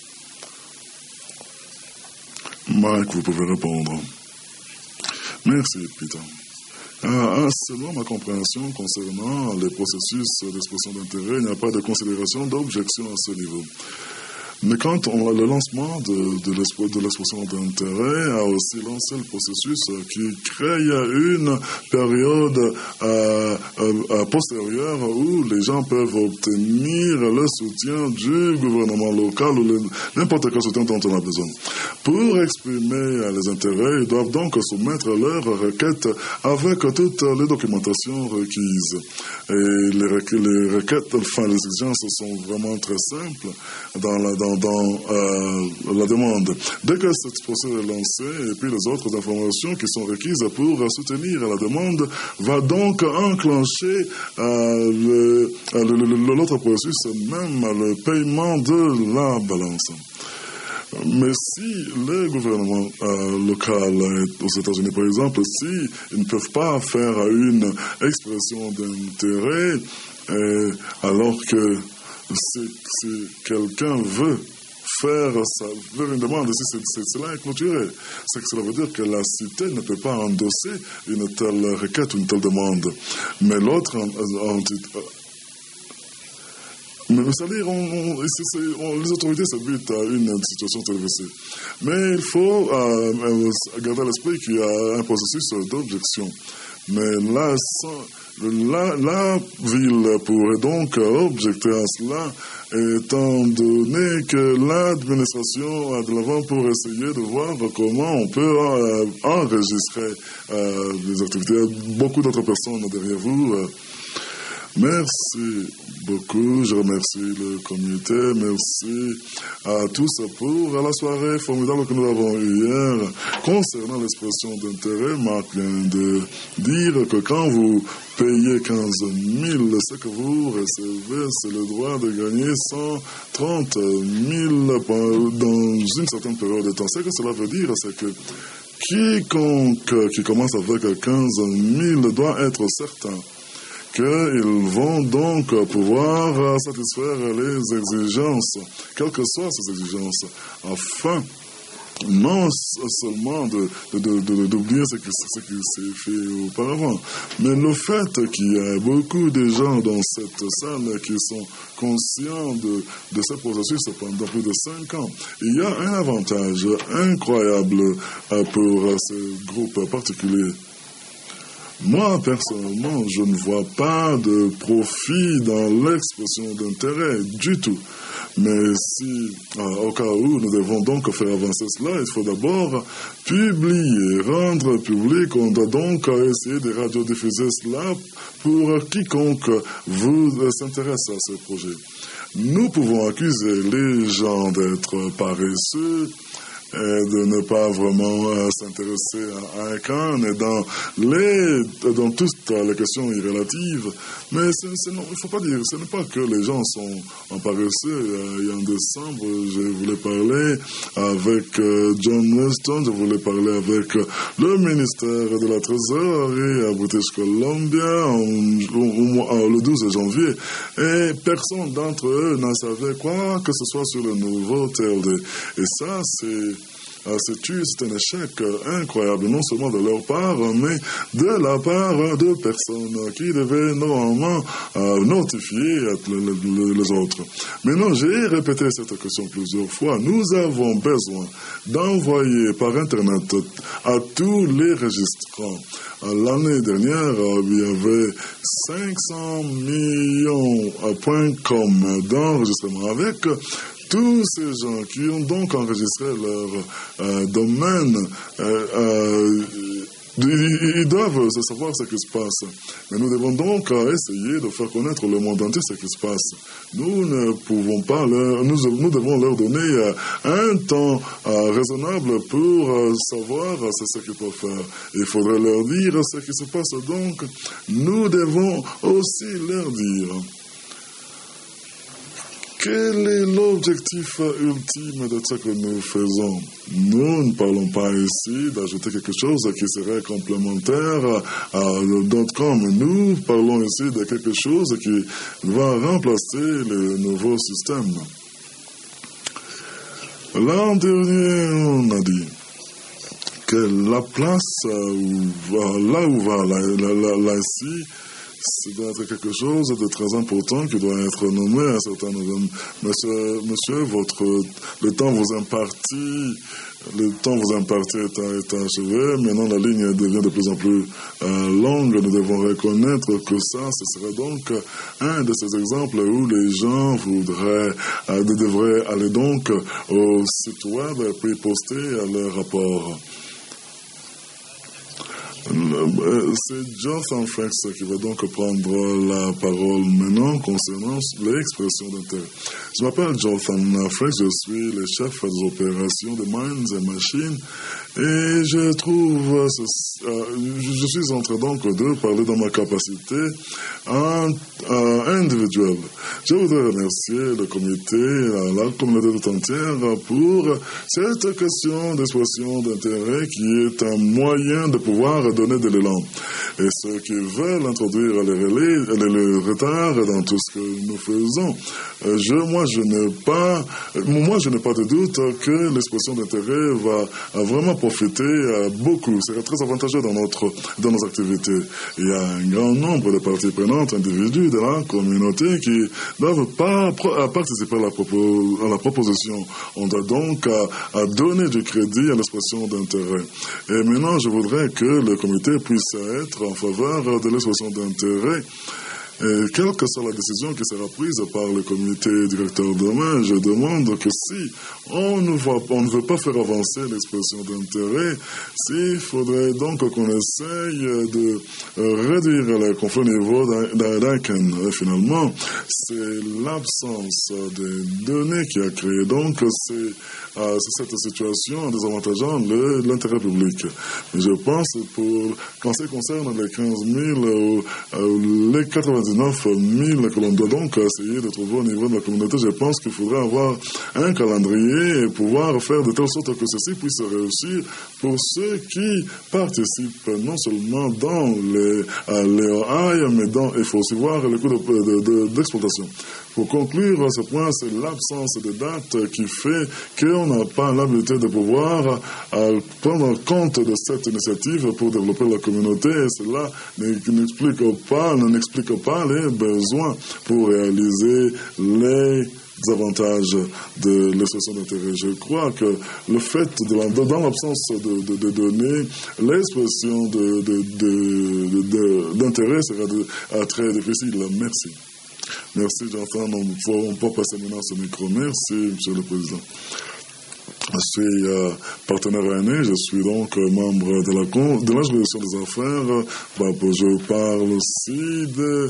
Mike, vous pouvez répondre. Merci, Peter. Selon ma compréhension concernant les processus d'expression d'intérêt, il n'y a pas de considération d'objection à ce niveau. Mais quand le lancement de l'expression d'intérêt a aussi lancé le processus qui crée une période postérieure où les gens peuvent obtenir le soutien du gouvernement local ou n'importe quel soutien dont on a besoin. Pour exprimer les intérêts, ils doivent donc soumettre leurs requêtes avec toutes les documentations requises. Et les requêtes, les exigences sont vraiment très simples dans la demande. Dès que ce procès est lancé, et puis les autres informations qui sont requises pour soutenir la demande, va donc enclencher l'autre processus, même le paiement de la balance. Mais si le gouvernement local aux États-Unis, par exemple, s'ils ne peuvent pas faire une expression d'intérêt, alors que si quelqu'un veut faire une demande, si cela est clôturé, c'est que cela veut dire que la cité ne peut pas endosser une telle requête, une telle demande. Mais l'autre mais c'est-à-dire, les autorités s'habitent à une situation télévisée. Mais il faut garder à l'esprit qu'il y a un processus d'objection. Mais la ville pourrait donc objecter à cela, étant donné que l'administration a de l'avant pour essayer de voir comment on peut enregistrer les activités. Beaucoup d'autres personnes derrière vous. Merci beaucoup. Je remercie le comité. Merci à tous pour la soirée formidable que nous avons eue hier. Concernant l'expression d'intérêt, Marc vient de dire que quand vous payez 15 000, ce que vous recevez, c'est le droit de gagner 130 000 dans une certaine période de temps. Ce que cela veut dire, c'est que quiconque qui commence avec 15 000 doit être certain qu'ils vont donc pouvoir satisfaire les exigences, quelles que soient ces exigences, afin non seulement d'oublier ce qui s'est fait auparavant, mais le fait qu'il y a beaucoup de gens dans cette salle qui sont conscients de ce processus pendant plus de 5 ans. Il y a un avantage incroyable pour ce groupe particulier. Moi, personnellement, je ne vois pas de profit dans l'expression d'intérêt du tout. Mais si, au cas où nous devons donc faire avancer cela, il faut d'abord publier, rendre public. On doit donc essayer de radiodiffuser cela pour quiconque vous s'intéresse à ce projet. Nous pouvons accuser les gens d'être paresseux, de ne pas vraiment s'intéresser à un camp, et dans toutes les questions irrelatives. Mais il ne faut pas dire, ce n'est pas que les gens sont paresseux. En décembre, je voulais parler avec John Weston, je voulais parler avec le ministère de la Trésorerie à British Columbia le 12 janvier. Et personne d'entre eux n'en savait quoi que ce soit sur le nouveau TLD. Et ça, c'est un échec incroyable, non seulement de leur part, mais de la part de personnes qui devaient normalement notifier les autres. Maintenant, j'ai répété cette question plusieurs fois. Nous avons besoin d'envoyer par Internet à tous les registrants. L'année dernière, il y avait 500 millions.com d'enregistrements avec tous ces gens qui ont donc enregistré leur domaine, ils doivent savoir ce qui se passe. Mais nous devons donc essayer de faire connaître le monde entier ce qui se passe. Nous ne pouvons pas nous devons leur donner un temps raisonnable pour savoir ce qu'ils peuvent faire. Il faudrait leur dire ce qui se passe. Donc, nous devons aussi leur dire quel est l'objectif ultime de ce que nous faisons. Nous ne parlons pas ici d'ajouter quelque chose qui serait complémentaire à .com. Nous parlons ici de quelque chose qui va remplacer le nouveau système. L'an dernier, on a dit que la place là où va l'ICI, c'est doit être quelque chose de très important qui doit être nommé à un certain nombre. Monsieur, le temps vous imparti est achevé. Maintenant, la ligne devient de plus en plus longue. Nous devons reconnaître que ça, ce serait donc un de ces exemples où les gens devraient aller donc au site web et puis poster leur rapport. C'est Jonathan Franks qui va donc prendre la parole maintenant concernant l'expression d'intérêt. Je m'appelle Jonathan Franks, je suis le chef des opérations de Minds and Machines et je suis en train donc de parler dans ma capacité individuelle. Je voudrais remercier le comité, la communauté tout entière pour cette question d'expression d'intérêt qui est un moyen de pouvoir donner de l'élan. Et ceux qui veulent introduire le retard dans tout ce que nous faisons, moi je n'ai pas de doute que l'expression d'intérêt va vraiment profiter beaucoup. C'est très avantageux dans nos activités. Il y a un grand nombre de parties prenantes différents individus de la communauté qui ne doivent pas participer à la proposition. On doit donc à donner du crédit à l'expression d'intérêt. Et maintenant, je voudrais que le comité puisse être en faveur de l'expression d'intérêt. Et quelle que soit la décision qui sera prise par le comité directeur demain, je demande que si on ne veut pas faire avancer l'expression d'intérêt, s'il faudrait donc qu'on essaye de réduire les conflits au niveau d'ICANN. Finalement, c'est l'absence des données qui a créé donc cette situation en désavantageant l'intérêt public. Mais je pense qu'en ce qui concerne les 15 000, les 99 000 que l'on doit donc essayer de trouver au niveau de la communauté, je pense qu'il faudrait avoir un calendrier et pouvoir faire de telle sorte que ceci puisse réussir pour ceux qui participent non seulement dans les OAI, mais il faut aussi voir le coût d'exploitation. Pour conclure ce point, c'est l'absence de date qui fait qu'on n'a pas l'habilité de pouvoir prendre compte de cette initiative pour développer la communauté. Et cela n'explique pas les besoins pour réaliser les avantages de l'expression d'intérêt. Je crois que le fait, dans l'absence de données, l'expression d'intérêt sera très difficile. Merci. Merci, Jonathan. On peut passer maintenant ce micro. Merci, Monsieur le Président. Je suis partenaire aîné, je suis donc membre de la juridiction des affaires. Je parle aussi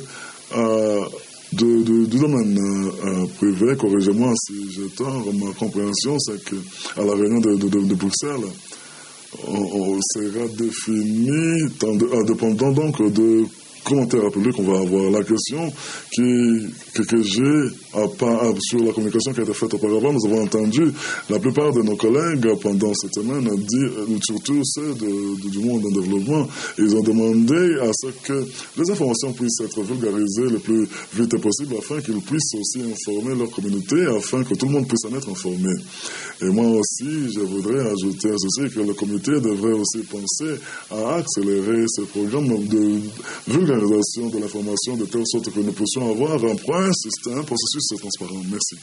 du domaine privé. Corrigez-moi si j'ai tort. Ma compréhension, c'est qu'à la réunion de Bruxelles, on sera défini, dépendant donc de commentaire public, on va avoir la question que j'ai sur la communication qui a été faite auparavant. Nous avons entendu la plupart de nos collègues pendant cette semaine dire, surtout ceux du monde en développement, ils ont demandé à ce que les informations puissent être vulgarisées le plus vite possible afin qu'ils puissent aussi informer leur communauté, afin que tout le monde puisse en être informé. Et moi aussi, je voudrais ajouter à ceci que le comité devrait aussi penser à accélérer ce programme de vulgarisation de l'information de telle sorte que nous puissions avoir un processus transparent. Merci.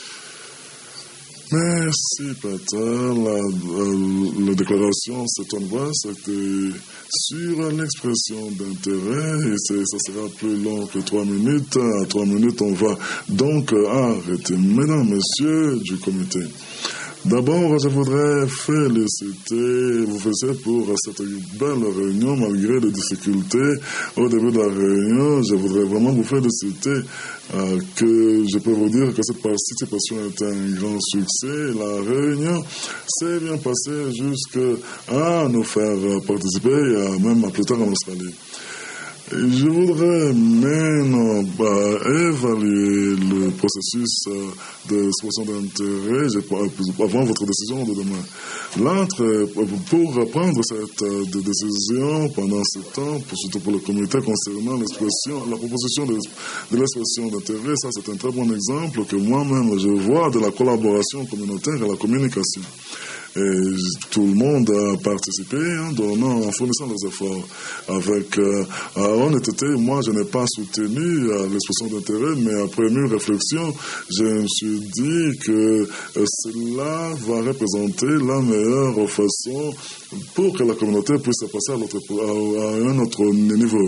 Merci, Peter. La déclaration, c'est une voix, c'était sur l'expression d'intérêt, et ça sera plus long que 3 minutes. À 3 minutes, on va donc arrêter. Mesdames, messieurs du comité, d'abord, je voudrais vous féliciter pour cette belle réunion, malgré les difficultés au début de la réunion. Je voudrais vraiment vous féliciter que je peux vous dire que cette participation est un grand succès. La réunion s'est bien passée jusqu'à nous faire participer, même plus tard en Australie. Je voudrais maintenant évaluer le processus d'expression d'intérêt avant votre décision de demain. Pour prendre cette décision pendant ce temps, surtout pour le comité concernant la proposition de l'expression d'intérêt, ça c'est un très bon exemple que moi-même je vois de la collaboration communautaire et la communication. Et tout le monde a participé en fournissant leurs efforts. Avec honnêteté, moi je n'ai pas soutenu l'expression d'intérêt, mais après mûre réflexion, je me suis dit que cela va représenter la meilleure façon pour que la communauté puisse passer à un autre niveau.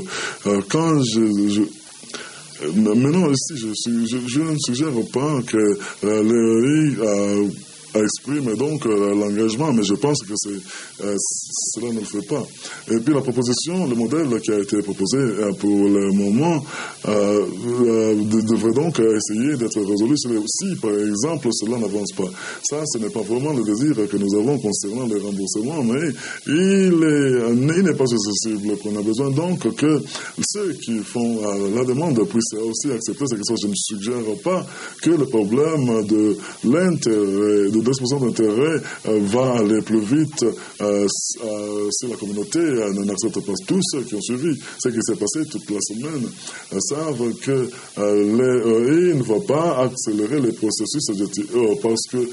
Maintenant ici, je ne suggère pas que l'EI exprime donc l'engagement, mais je pense que cela ne le fait pas. Et puis la proposition, le modèle qui a été proposé pour le moment devrait donc essayer d'être résolu si par exemple cela n'avance pas. Ça, ce n'est pas vraiment le désir que nous avons concernant les remboursements, mais il n'est pas accessible qu'on a besoin donc que ceux qui font la demande puissent aussi accepter cette question. Je ne suggère pas que le problème de l'intérêt, d'expression d'intérêt va aller plus vite si la communauté n'accepte pas. Tous ceux qui ont suivi ce qui s'est passé toute la semaine savent que l'EI ne va pas accélérer les processus parce que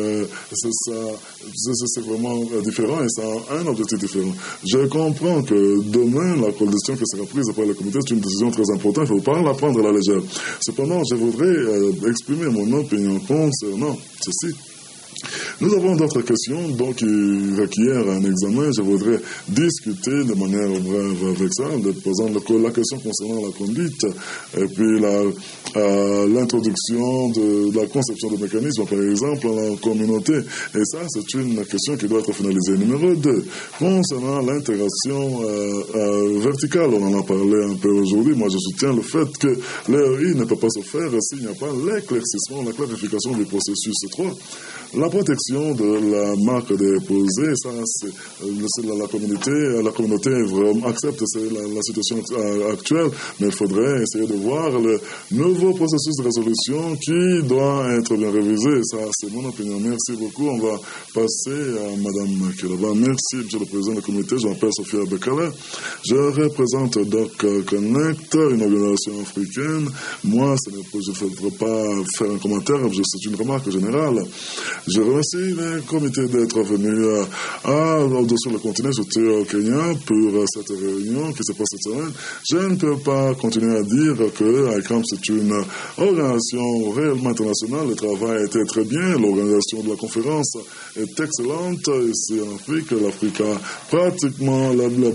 c'est vraiment différent et ça a un objectif différent. Je comprends que demain, la condition qui sera prise par le comité est une décision très importante. Il ne faut pas la prendre à la légère. Cependant, je voudrais exprimer mon opinion concernant ceci. Nous avons d'autres questions donc, qui requièrent un examen. Je voudrais discuter de manière brève avec ça, en posant la question concernant la conduite et puis l'introduction de la conception de mécanismes, par exemple, dans la communauté. Et ça, c'est une question qui doit être finalisée. Numéro 2, concernant l'intégration verticale, on en a parlé un peu aujourd'hui. Moi, je soutiens le fait que l'EI ne peut pas se faire s'il n'y a pas l'éclaircissement, la clarification du processus 3. La protection de la marque déposée, ça, c'est la communauté accepte la situation actuelle, mais il faudrait essayer de voir le nouveau processus de résolution qui doit être bien révisé. Ça, c'est mon opinion. Merci beaucoup. On va passer à Madame Kiraba. Merci, Monsieur le Président du comité. Je m'appelle Sophia Bekele. Je représente Doc Connect, une organisation africaine. Moi, je ne voudrais pas faire un commentaire, c'est une remarque générale. Je remercie le comité d'être venu sur le continent, j'étais au Kenya pour cette réunion qui se passe cette semaine. Je ne peux pas continuer à dire que ICAM c'est une organisation réellement internationale. Le travail était très bien, l'organisation de la conférence est excellente. Ici en Afrique, l'Afrique a pratiquement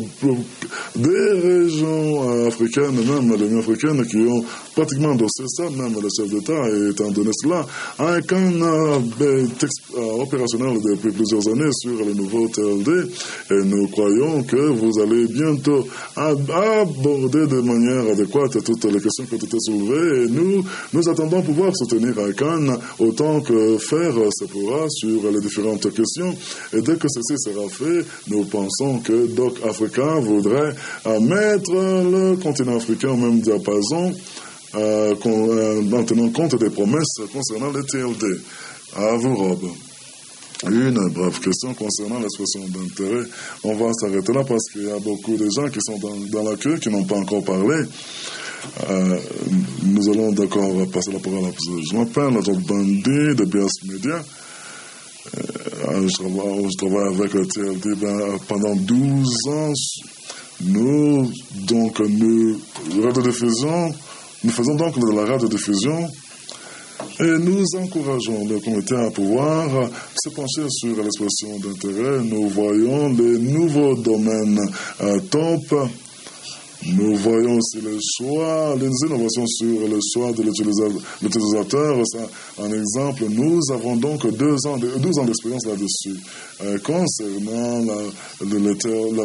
des régions africaines, même l'Union africaine, qui ont pratiquement endossé ça, même le chef d'État, et étant donné cela, ICAM opérationnel depuis plusieurs années sur le nouveau TLD et nous croyons que vous allez bientôt aborder de manière adéquate toutes les questions qui ont été soulevées et nous attendons pouvoir soutenir ICAN autant que faire se pourra sur les différentes questions et dès que ceci sera fait, nous pensons que Doc Africa voudrait mettre le continent africain au même diapason en tenant compte des promesses concernant le TLD. À vous, Rob. Une brève question concernant l'expression d'intérêt. On va s'arrêter là parce qu'il y a beaucoup de gens qui sont dans la queue qui n'ont pas encore parlé. Nous allons d'accord passer la parole à je m'appelle John Bandi de BS Media. Je travaille avec le TLD pendant 12 ans. Nous faisons donc de la radiodiffusion. Et nous encourageons le comité à pouvoir se pencher sur l'expression d'intérêt. Nous voyons les nouveaux domaines top. Nous voyons aussi les choix, les innovations sur le choix de l'utilisateur. Un exemple, nous avons donc 12 ans d'expérience là-dessus. Concernant les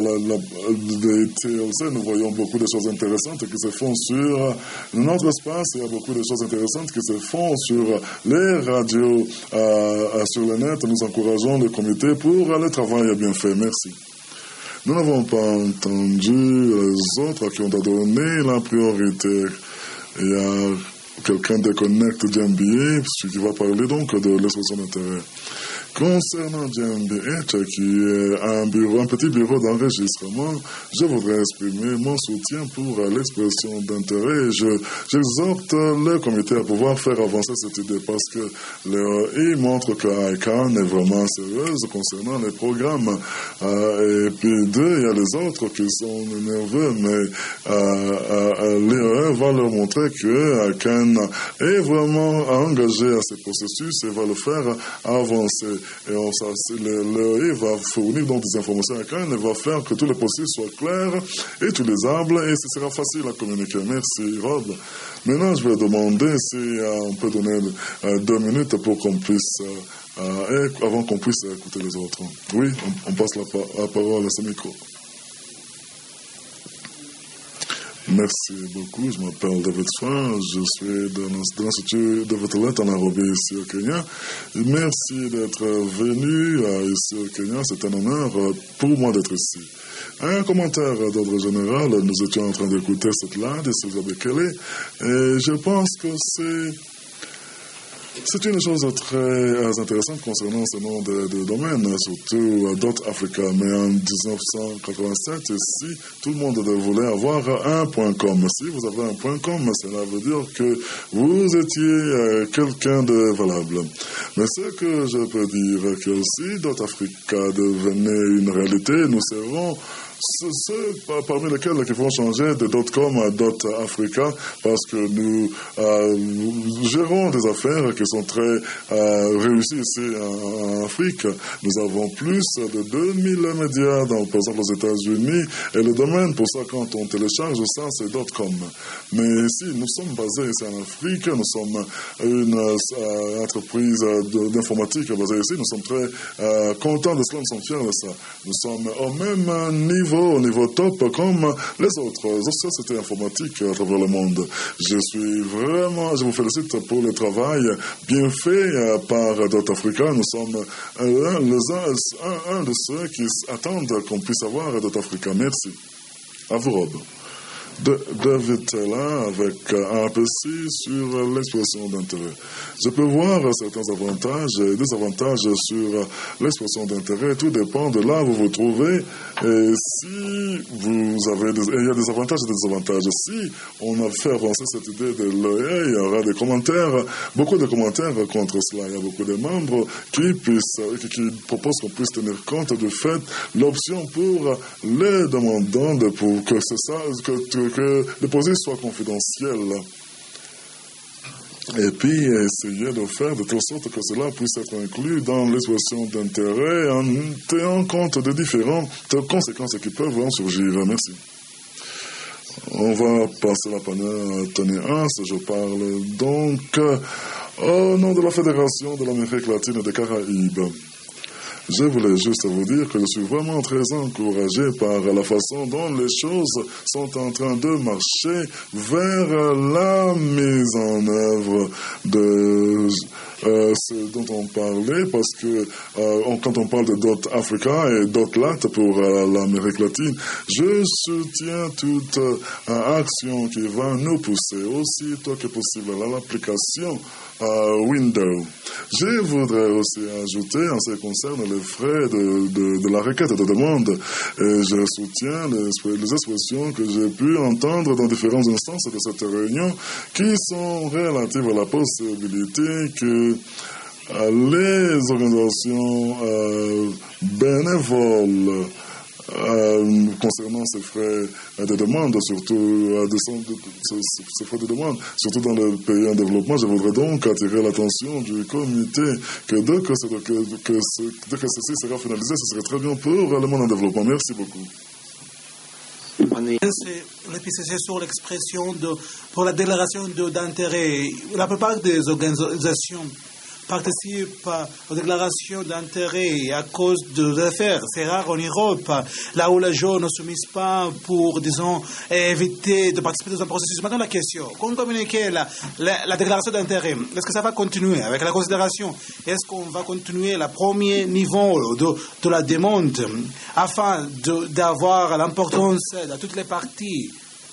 TLC, nous voyons beaucoup de choses intéressantes qui se font sur notre espace. Il y a beaucoup de choses intéressantes qui se font sur les radios, sur le net. Nous encourageons le comité pour le travail bien fait. Merci. Nous n'avons pas entendu les autres qui ont donné la priorité. Il y a quelqu'un de Connect DMBA qui va parler donc de l'expression d'intérêt. Concernant DMBH, qui est un petit bureau d'enregistrement, je voudrais exprimer mon soutien pour l'expression d'intérêt. J'exhorte le comité à pouvoir faire avancer cette idée parce que il montre que ICAN est vraiment sérieuse concernant les programmes. Et puis il y a les autres qui sont nerveux, mais l'IRE va leur montrer que ICAN est vraiment engagé à ce processus et va le faire avancer. Et l'EI va fournir donc des informations à ICAN et va faire que tous les processus soient clairs et utilisables et ce sera facile à communiquer. Merci, Rob. Maintenant, je vais demander si on peut donner 2 minutes pour qu'on puisse, avant qu'on puisse écouter les autres. Oui, on passe la parole à ce micro. Merci beaucoup. Je m'appelle David Swan. Je suis de l'Institut de Vitelet en Nairobi, ici au Kenya. Merci d'être venu ici au Kenya. C'est un honneur pour moi d'être ici. Un commentaire d'ordre général. Nous étions en train d'écouter cette live de Sylvia Bekele. Et je pense que C'est une chose très intéressante concernant ce nom de domaine, surtout .africa. Mais en 1987, si tout le monde voulait avoir un .com, si vous avez un .com, cela veut dire que vous étiez quelqu'un de valable. Mais ce que je peux dire, que si .africa devenait une réalité, nous serons ceux parmi lesquels qui vont changer de .com à .africa parce que nous gérons des affaires qui sont très réussies ici en Afrique. Nous avons plus de 2000 médias, par exemple aux États-Unis, et le domaine, pour ça, quand on télécharge ça, c'est .com. Mais ici, nous sommes basés ici en Afrique, nous sommes une entreprise d'informatique basée ici, nous sommes très contents de cela, nous sommes fiers de ça. Nous sommes au même niveau, au niveau top, comme les autres sociétés informatiques à travers le monde. Je vous félicite pour le travail bien fait par .africa. Nous sommes un de ceux qui attendent qu'on puisse avoir .africa. Merci. À vous, Rob. David Taylor avec un APC sur l'expression d'intérêt. Je peux voir certains avantages et désavantages sur l'expression d'intérêt. Tout dépend de là où vous vous trouvez. Et si vous avez il y a des avantages et des désavantages. Si on a fait avancer cette idée de l'EA, il y aura des commentaires, beaucoup de commentaires contre cela. Il y a beaucoup de membres qui proposent qu'on puisse tenir compte du fait l'option pour les demandants pour que c'est ça, que le projet soit confidentiel. Et puis essayer de faire de telle sorte que cela puisse être inclus dans l'expression d'intérêt en tenant compte de différentes conséquences qui peuvent en surgir. Merci. On va passer la parole à Tony Hans. Je parle donc au nom de la Fédération de l'Amérique latine et des Caraïbes. Je voulais juste vous dire que je suis vraiment très encouragé par la façon dont les choses sont en train de marcher vers la mise en œuvre de ce dont on parlait, parce que quand on parle de .africa et .lat pour l'Amérique latine, je soutiens toute action qui va nous pousser aussitôt que possible à l'application Windows. Je voudrais aussi ajouter, en ce qui concerne les frais de la requête de demande, et je soutiens les expressions que j'ai pu entendre dans différentes instances de cette réunion qui sont relatives à la possibilité que les organisations bénévoles concernant ces frais de demande, surtout ces frais de demande, surtout dans les pays en développement, je voudrais donc attirer l'attention du comité que dès que ceci sera finalisé, ce serait très bien pour le monde en développement. Merci beaucoup. C'est l'EPCC sur l'expression pour la déclaration d'intérêt. La plupart des organisations participent aux déclarations d'intérêt à cause des affaires. C'est rare en Europe, là où les gens ne se misent pas pour, disons, éviter de participer dans un processus. Maintenant, la question, quand on communique la déclaration d'intérêt, est-ce que ça va continuer avec la considération? Est-ce qu'on va continuer le premier niveau de la demande afin d'avoir l'importance de toutes les parties?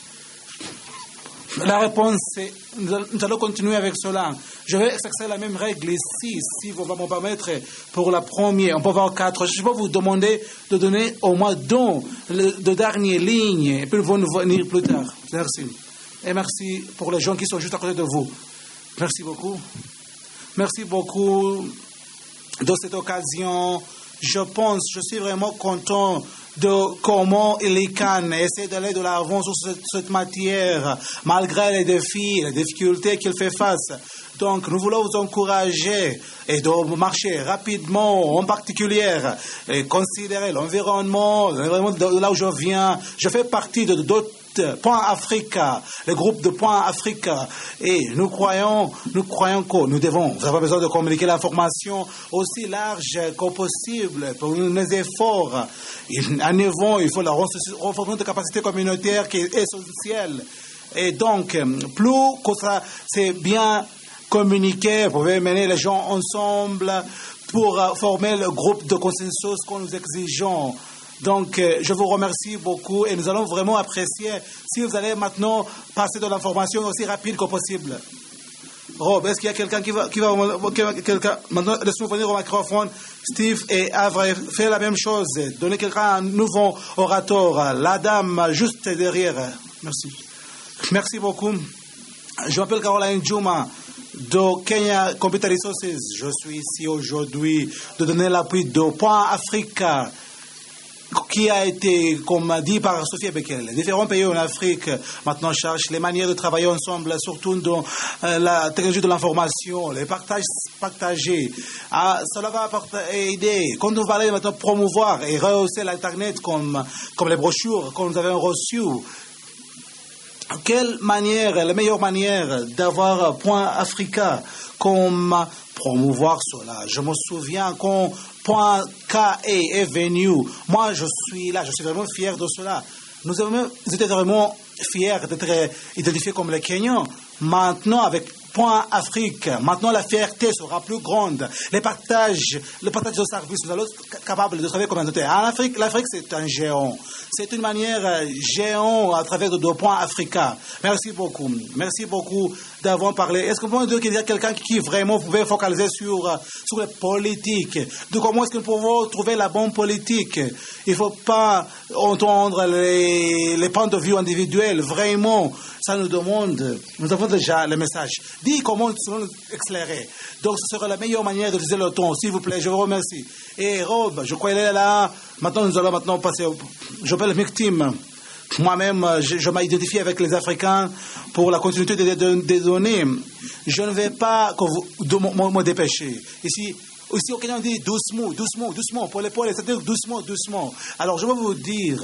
La réponse est, nous allons continuer avec cela. Je vais exercer la même règle ici, si vous me permettre, pour la première. On peut avoir 4. Je vais vous demander de donner au moins de dernières lignes, et puis ils vont venir plus tard. Merci. Et merci pour les gens qui sont juste à côté de vous. Merci beaucoup. Merci beaucoup de cette occasion. Je suis vraiment content de comment l'ICANN essaie d'aller de l'avant sur cette matière, malgré les défis, les difficultés qu'il fait face. Donc, nous voulons vous encourager et de marcher rapidement, en particulier, et considérer l'environnement de là où je viens. Je fais partie de d'autres Point Africa, le groupe de Point Africa, et nous croyons que nous avons besoin de communiquer l'information aussi large que possible pour nos efforts. À niveau, il faut le renforcement de capacité communautaire qui est essentiel. Et donc, plus que ça, c'est bien communiquer, vous pouvez mener les gens ensemble pour former le groupe de consensus que nous exigeons. Donc, je vous remercie beaucoup et nous allons vraiment apprécier si vous allez maintenant passer de l'information aussi rapide que possible. Rob, est-ce qu'il y a quelqu'un qui va maintenant, laisse-nous venir au microphone. Steve et Avre, fait la même chose. Donnez quelqu'un un nouveau orateur. La dame, juste derrière. Merci. Merci beaucoup. Je m'appelle Caroline Juma de Kenya Computer Resources. Je suis ici aujourd'hui de donner l'appui de Point Africa, qui a été, comme dit par Sophie Beckel, les différents pays en Afrique maintenant cherchent les manières de travailler ensemble, surtout dans la technologie de l'information, les partages partagés. Cela va aider. Quand nous allons maintenant promouvoir et rehausser l'Internet comme les brochures que nous avons reçues, quelle manière, la meilleure manière d'avoir Point Africa comme promouvoir cela? Je me souviens quand Point KE est venu, moi je suis là, je suis vraiment fier de cela. Nous étions vraiment fiers d'être identifiés comme les Kenyans. Maintenant, avec Point Afrique, maintenant la fierté sera plus grande. Le partage de services, nous allons être capables de travailler comme un autre. En Afrique, l'Afrique c'est un géant. C'est une manière géant à travers de Point Africa. Merci beaucoup. Merci beaucoup d'avoir parlé. Est-ce que vous pouvez dire qu'il y a quelqu'un qui vraiment pouvait focaliser sur les politiques, de comment est-ce que nous pouvons trouver la bonne politique? Il ne faut pas entendre les points de vue individuels. Vraiment, ça nous demande, nous avons déjà le message. Dis comment nous éclairer. Donc, ce sera la meilleure manière d'utiliser le ton. S'il vous plaît, je vous remercie. Et Rob, je crois qu'elle est là. Maintenant, nous allons passer je m'appelle Victime. Moi-même, je m'identifié avec les Africains pour la continuité des données. Je ne vais pas me dépêcher. Ici au Kenya, on dit doucement, doucement, doucement. Pour les c'est-à-dire doucement, doucement. Alors, je vais vous dire,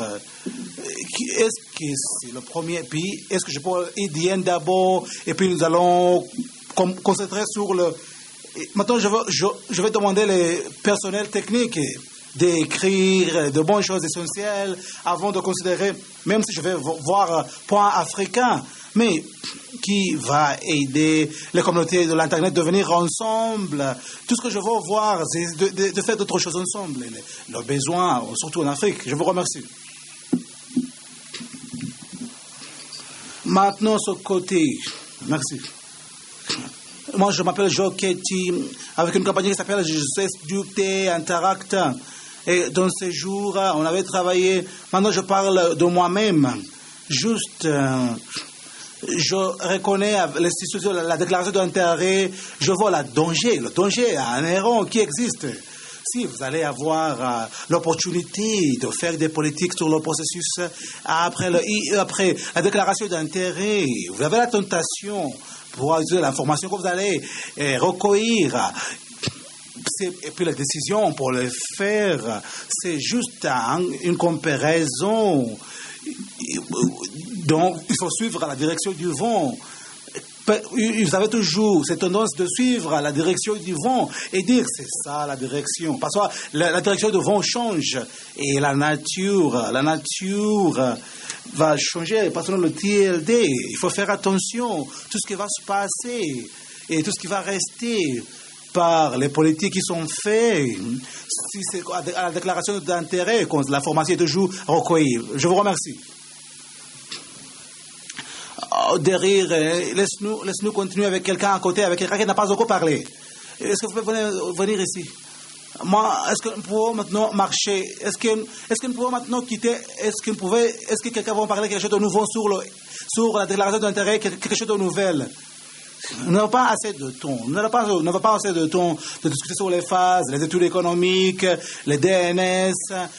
est-ce que c'est le premier pays? Est-ce que je peux IDN d'abord? Et puis, nous allons concentrer sur le... Maintenant, je vais demander les personnels techniques d'écrire de bonnes choses essentielles avant de considérer, même si je vais voir Point Africain, mais qui va aider les communautés de l'Internet de venir ensemble. Tout ce que je veux voir, c'est de faire d'autres choses ensemble. Leurs besoins, surtout en Afrique. Je vous remercie. Maintenant, ce côté. Merci. Moi, je m'appelle Joe Ketty, avec une compagnie qui s'appelle SDUT Interact. Et dans ces jours, on avait travaillé. Maintenant, je parle de moi-même. Juste, je reconnais l'institution, la déclaration d'intérêt. Je vois le danger inhérent qui existe. Si vous allez avoir l'opportunité de faire des politiques sur le processus après la déclaration d'intérêt, vous avez la tentation pour utiliser l'information que vous allez recueillir. Et puis la décision pour le faire, c'est juste une comparaison. Donc, il faut suivre la direction du vent. Vous avez toujours cette tendance de suivre la direction du vent et dire c'est ça la direction. Parce que la direction du vent change et la nature va changer. Parce que le TLD, il faut faire attention. Tout ce qui va se passer et tout ce qui va rester par les politiques qui sont faites, si c'est à la déclaration d'intérêt, quand l'information est toujours recueillie. Je vous remercie. Derrière, laisse-nous continuer avec quelqu'un à côté, avec quelqu'un qui n'a pas encore parlé. Est-ce que vous pouvez venir ici? Moi, est-ce que nous pouvons maintenant marcher? Est-ce que nous pouvons maintenant quitter? Est-ce que quelqu'un va parler quelque chose de nouveau sur la déclaration d'intérêt, quelque chose de nouvel? Nous n'avons pas assez de temps. Nous n'avons pas assez de temps de discuter sur les phases, les études économiques, les DNS,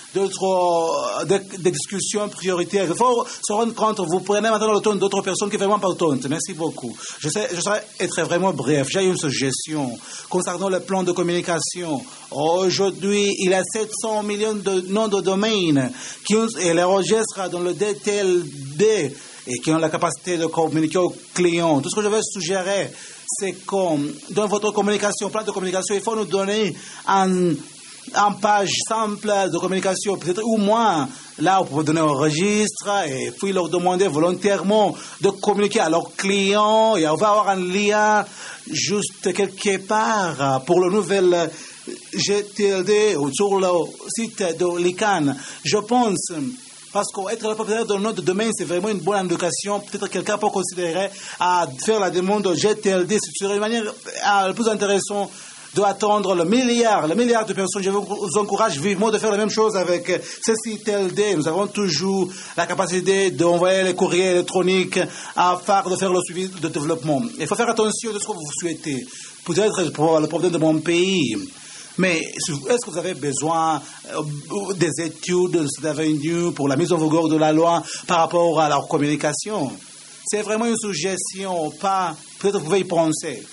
des discussions prioritaires. Il faut se rendre compte, vous prenez maintenant le temps d'autres personnes qui sont vraiment importantes. Merci beaucoup. Je serai être vraiment bref. J'ai une suggestion concernant le plan de communication. Aujourd'hui, il y a 700 millions de noms de domaines qui les enregistrent dans le DTLD. Et qui ont la capacité de communiquer aux clients. Tout ce que je veux suggérer, c'est que dans votre communication, plan de communication, il faut nous donner une page simple de communication, peut-être ou moins. Là, vous pouvez donner un registre et puis leur demander volontairement de communiquer à leurs clients. Et on va avoir un lien juste quelque part pour le nouvel GTLD ou sur le site de l'ICANN. Je pense Parce qu'être le propriétaire d'un nom de domaine, c'est vraiment une bonne indication. Peut-être quelqu'un peut considérer à faire la demande de GTLD. Ce serait une manière la plus intéressante d'attendre le milliard de personnes. Je vous encourage vivement de faire la même chose avec CCTLD. Nous avons toujours la capacité d'envoyer les courriers électroniques afin de faire le suivi de développement. Il faut faire attention de ce que vous souhaitez. Peut-être pour le problème de mon pays. Mais est-ce que vous avez besoin des études de cette avenue pour la mise en vigueur de la loi par rapport à leur communication? C'est vraiment une suggestion, pas... Peut-être que vous pouvez y penser.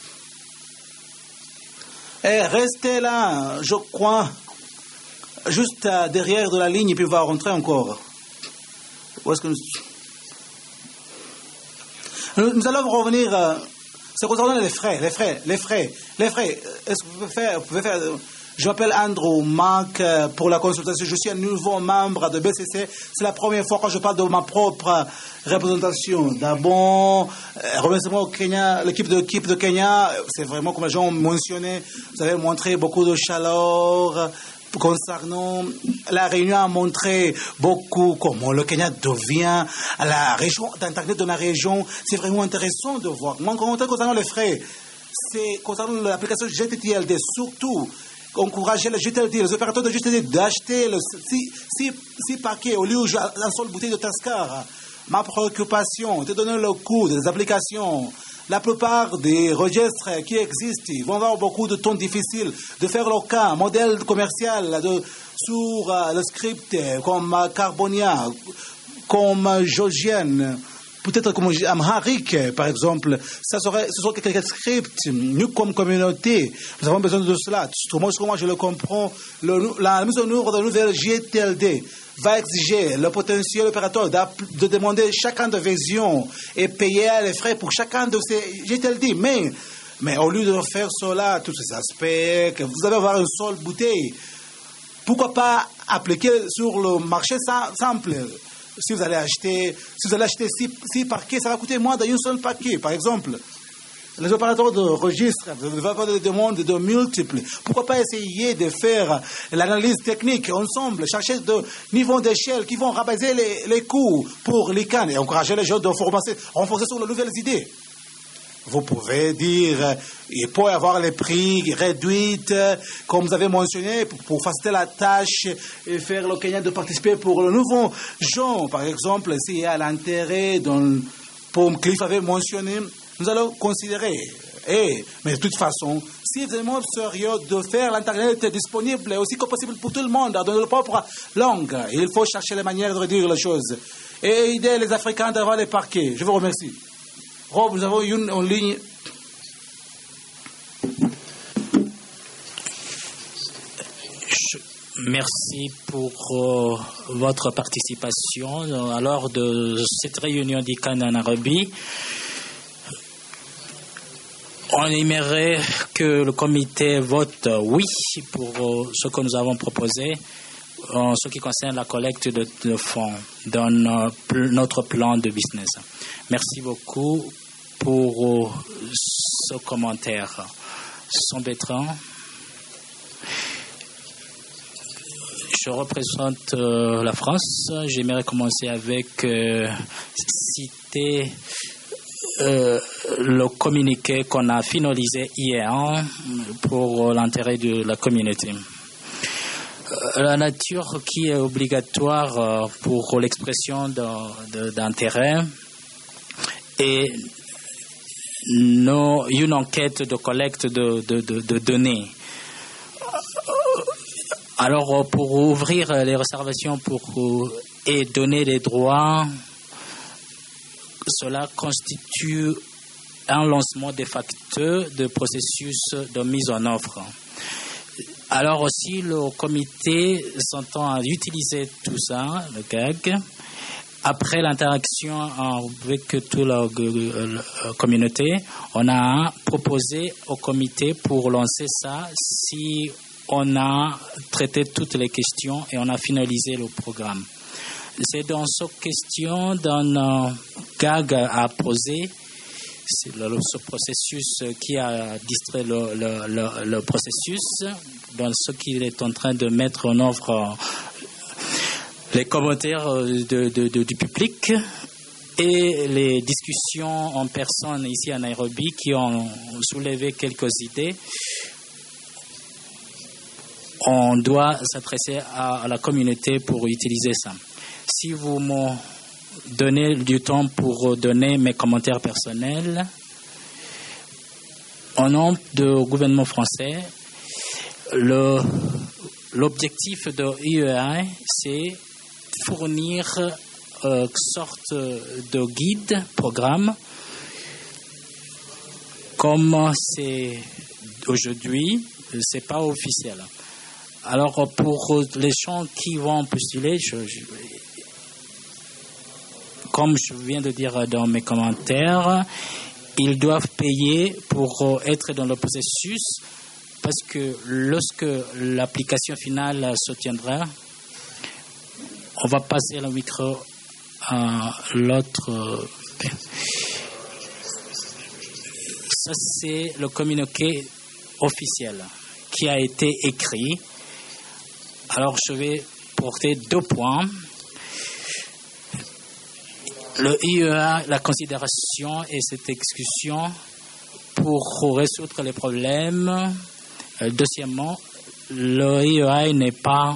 Et restez là, je crois, juste derrière de la ligne, et puis on va rentrer encore. Où est-ce que nous allons revenir... C'est concernant les frais. Est-ce que vous pouvez faire je m'appelle Andrew Mark pour la consultation. Je suis un nouveau membre de BCC. C'est la première fois que je parle de ma propre représentation. D'abord, remerciement au Kenya, l'équipe de Kenya. C'est vraiment comme les gens ont mentionné. Vous avez montré beaucoup de chaleur. Concernant la réunion a montré beaucoup comment le Kenya devient la région d'Internet de la région. C'est vraiment intéressant de voir. Mon commentaire concernant les frais, c'est concernant l'application GTLD, surtout encourager les GTLD, les opérateurs de GTLD d'acheter 6 paquets au lieu d'un seul bouteille de Tascar. Ma préoccupation, de donner le coût des applications. La plupart des registres qui existent vont avoir beaucoup de temps difficiles de faire leur cas, modèle commercial sur le script comme Carbonia, comme Georgienne, peut-être comme Amharic, par exemple. Ce sont quelques scripts. Nous, comme communauté, nous avons besoin de cela. Moi, je le comprends. La mise en œuvre de nouvelles GTLD va exiger le potentiel opérateur de demander chacun de versions et payer les frais pour chacun de ces GTLD. Mais au lieu de faire cela, tous ces aspects, que vous allez avoir une seule bouteille, pourquoi pas appliquer sur le marché simple? Si vous allez acheter 6 paquets, ça va coûter moins d'un seul paquet, par exemple. Les opérateurs de registre vont avoir des demandes de multiples. Pourquoi pas essayer de faire l'analyse technique ensemble, chercher de niveaux d'échelle qui vont rabaisser les coûts pour les cannes et encourager les gens de renforcer sur les nouvelles idées. Vous pouvez dire, il peut y avoir les prix réduits, comme vous avez mentionné, pour faciliter la tâche et faire le Kenya de participer pour le nouveau genre. Par exemple, s'il y a l'intérêt, comme Cliff avait mentionné, nous allons considérer. Mais de toute façon, si vraiment sérieux de faire l'Internet disponible aussi que possible pour tout le monde, dans leur propre langue, il faut chercher les manières de réduire les choses et aider les Africains d'avoir les parquets. Je vous remercie. Rob, nous avons une en ligne. Merci pour votre participation lors de cette réunion d'ICANN en Arabie. On aimerait que le comité vote oui pour ce que nous avons proposé en ce qui concerne la collecte de fonds dans notre plan de business. Merci beaucoup pour ce commentaire. Son Bertrand. Je représente la France. J'aimerais commencer avec citer le communiqué qu'on a finalisé hier pour l'intérêt de la communauté. La nature qui est obligatoire pour l'expression d'intérêt et une enquête de collecte de données. Alors, pour ouvrir les réservations et donner les droits, cela constitue un lancement de facto de processus de mise en œuvre. Alors aussi, le comité s'entend à utiliser tout ça, le GAG, après l'interaction avec toute la communauté. On a proposé au comité pour lancer ça si on a traité toutes les questions et on a finalisé le programme. C'est dans cette question d'un GAG à poser, c'est ce processus qui a distrait le processus, dans ce qu'il est en train de mettre en œuvre. les commentaires du public et les discussions en personne ici à Nairobi qui ont soulevé quelques idées. On doit s'adresser à la communauté pour utiliser ça. Si vous me donnez du temps pour donner mes commentaires personnels, au nom du gouvernement français, l'objectif de IEI, c'est fournir une sorte de guide, programme, comme c'est aujourd'hui, c'est pas officiel. Alors pour les gens qui vont postuler, comme je viens de dire dans mes commentaires, ils doivent payer pour être dans le processus, parce que lorsque l'application finale se tiendra, on va passer le micro à l'autre. Ça, c'est le communiqué officiel qui a été écrit. Alors, je vais porter 2 points. Le IEA, la considération et cette exécution pour résoudre les problèmes. Deuxièmement, le IEA n'est pas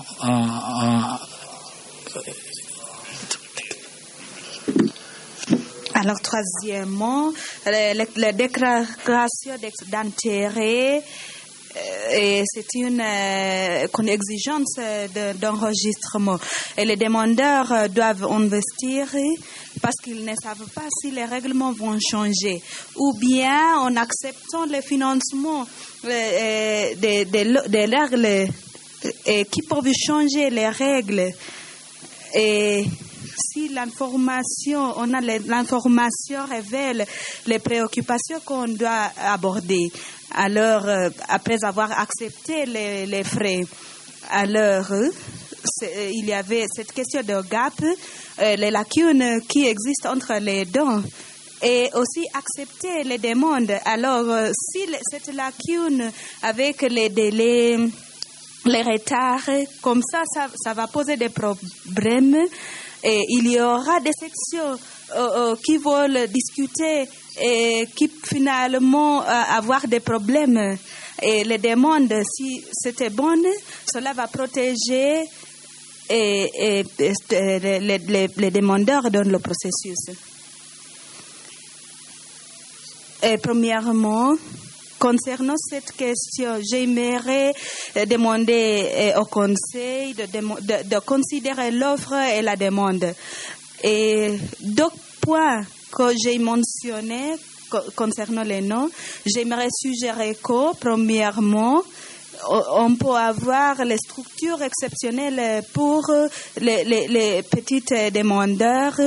Alors, troisièmement, la déclaration d'intérêt, c'est une exigence d'enregistrement. Et les demandeurs doivent investir parce qu'ils ne savent pas si les règlements vont changer. Ou bien en acceptant le financement des règles qui peuvent changer les règles. Et si l'information révèle les préoccupations qu'on doit aborder, alors après avoir accepté les frais, alors il y avait cette question de gap, les lacunes qui existent entre les dons, et aussi accepter les demandes. Alors si cette lacune avec les délais, les retards, comme ça va poser des problèmes. Et il y aura des sections qui veulent discuter et qui finalement avoir des problèmes. Et les demandes, si c'était bon, cela va protéger les demandeurs dans le processus. Et premièrement, concernant cette question, j'aimerais demander au Conseil de considérer l'offre et la demande. Et 2 points que j'ai mentionnés concernant les noms, j'aimerais suggérer que, premièrement, on peut avoir les structures exceptionnelles pour les petits demandeurs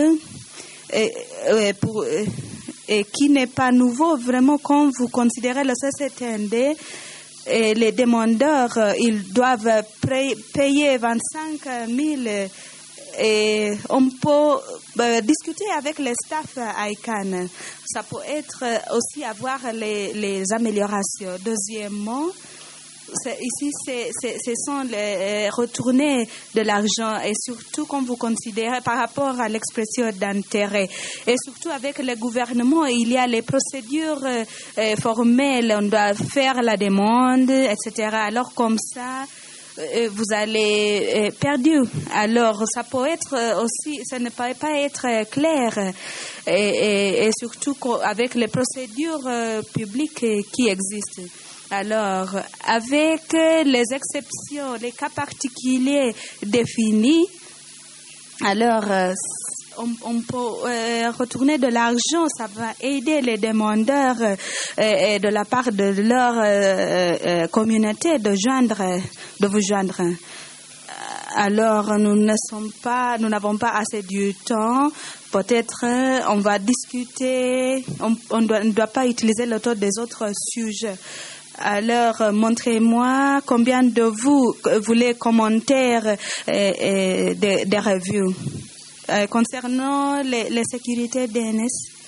et qui n'est pas nouveau vraiment quand vous considérez le CCTND. Et les demandeurs, ils doivent payer 25 000 et on peut discuter avec les staff ICANN. Ça peut être aussi avoir les améliorations. Deuxièmement, ici, ce sont les retournées de l'argent et surtout quand vous considérez par rapport à l'expression d'intérêt et surtout avec le gouvernement, il y a les procédures formelles, on doit faire la demande, etc. Alors comme ça, vous allez perdu. Alors ça peut être aussi, ça ne peut pas être clair et surtout avec les procédures publiques qui existent. Alors, avec les exceptions, les cas particuliers définis, alors on peut retourner de l'argent, ça va aider les demandeurs de la part de leur communauté de vous joindre. Alors, nous n'avons pas assez de temps. Peut-être on va discuter, on ne doit pas utiliser le temps des autres sujets. Alors, montrez-moi combien de vous voulez commentaires des reviews. Concernant les sécurités DNS,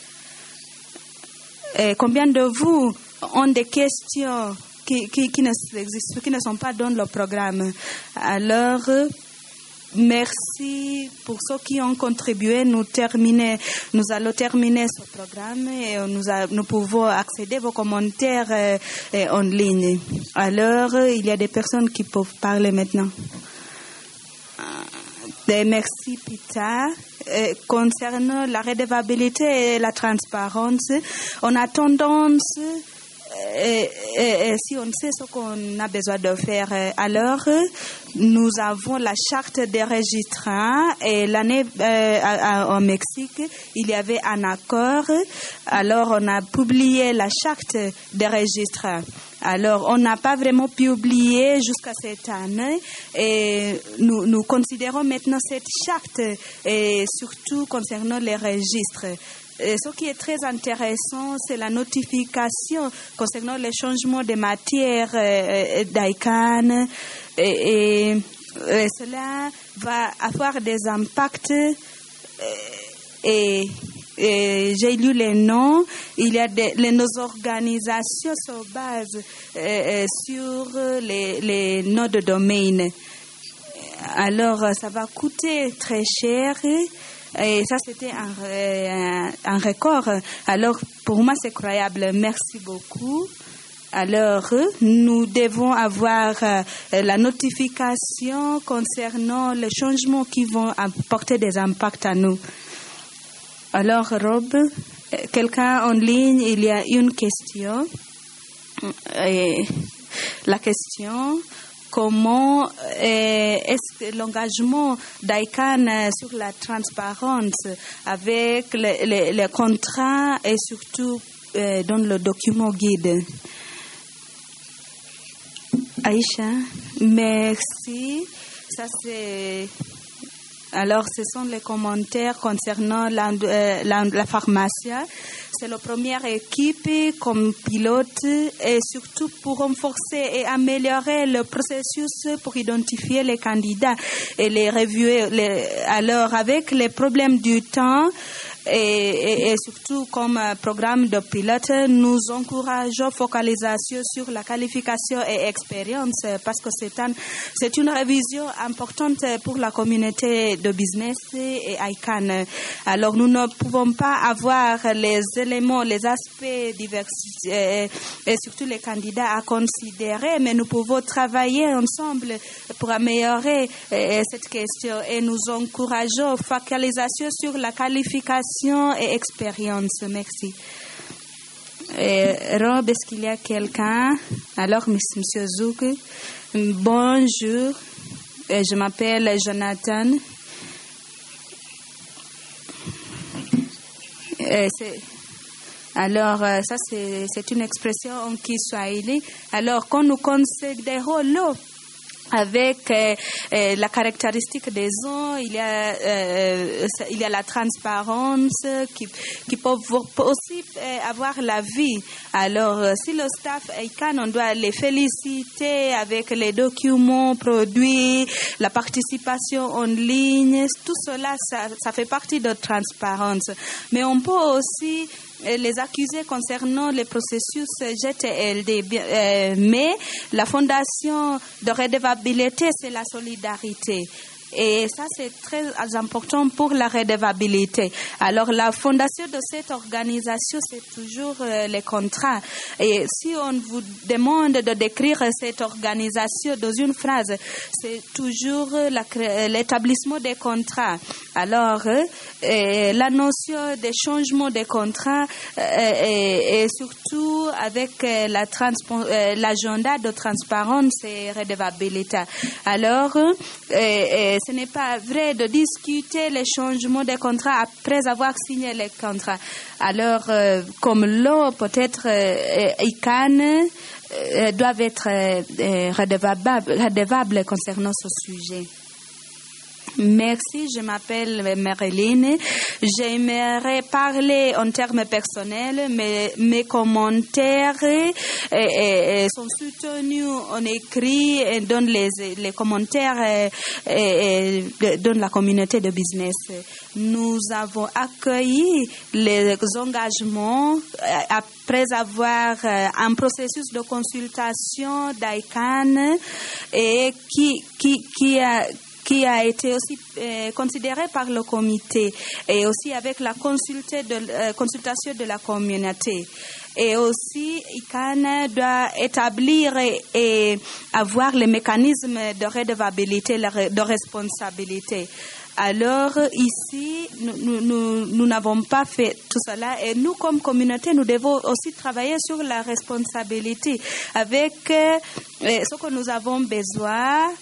combien de vous ont des questions qui ne sont pas dans le programme? Alors, merci pour ceux qui ont contribué. Nous allons terminer ce programme et nous pouvons accéder à vos commentaires en ligne. Alors, il y a des personnes qui peuvent parler maintenant. Merci, Pita. Concernant la redevabilité et la transparence, on a tendance, si on sait ce qu'on a besoin de faire, alors nous avons la charte des registrants et l'année au Mexique, il y avait un accord, alors on a publié la charte des registrants. Alors, on n'a pas vraiment publié jusqu'à cette année et nous considérons maintenant cette charte, et surtout concernant les registres. Et ce qui est très intéressant, c'est la notification concernant le changement de matière d'ICANN et cela va avoir des impacts et j'ai lu les noms. Il y a nos organisations se basent sur les noms de domaine. Alors, ça va coûter très cher. Et ça, c'était un record. Alors, pour moi, c'est croyable. Merci beaucoup. Alors, nous devons avoir la notification concernant les changements qui vont apporter des impacts à nous. Alors, Rob, quelqu'un en ligne, il y a une question. Et la question, comment est-ce que l'engagement d'ICANN sur la transparence avec les contrats et surtout dans le document guide? Aïcha, merci. Ça, c'est... Alors, ce sont les commentaires concernant la pharmacie. C'est la première équipe comme pilote et surtout pour renforcer et améliorer le processus pour identifier les candidats et les reviewer. Alors, avec les problèmes du temps, et surtout comme programme de pilote, nous encourageons focalisation sur la qualification et expérience parce que c'est une révision importante pour la communauté de business et ICANN. Alors nous ne pouvons pas avoir les éléments, les aspects diversifiés et surtout les candidats à considérer, mais nous pouvons travailler ensemble pour améliorer cette question et nous encourageons focalisation sur la qualification et expérience. Merci. Rob, est-ce qu'il y a quelqu'un? Alors, Monsieur Zouk, bonjour. Je m'appelle Jonathan. Alors, ça, c'est une expression en Kiswahili. Alors, quand nous considérons l'eau, avec la caractéristique des zones, il y a la transparence qui peut aussi avoir la vie. Alors, si le staff ICANN, on doit les féliciter avec les documents produits, la participation en ligne, tout cela, ça fait partie de transparence. Mais on peut aussi les accuser concernant les processus GTLD. Mais la fondation de redevabilité, c'est la solidarité. Et ça, c'est très important pour la redevabilité. Alors, la fondation de cette organisation, c'est toujours les contrats. Et si on vous demande de décrire cette organisation dans une phrase, c'est toujours l'établissement des contrats. Alors, la notion des changements des contrats et surtout avec l'agenda de transparence et redevabilité. Alors, ce n'est pas vrai de discuter les changements des contrats après avoir signé les contrats. Alors, comme l'eau, peut-être ICANN doivent être redevables concernant ce sujet. Merci, je m'appelle Marilyn. J'aimerais parler en termes personnels, mais mes commentaires sont soutenus en écrit et dans les commentaires dans la communauté de business. Nous avons accueilli les engagements après avoir un processus de consultation d'ICANN et qui qui a été aussi considéré par le comité et aussi avec la consultation de la communauté. Et aussi, ICANN doit établir et avoir les mécanismes de redevabilité, de responsabilité. Alors ici, nous n'avons pas fait tout cela et nous, comme communauté, nous devons aussi travailler sur la responsabilité avec ce que nous avons besoin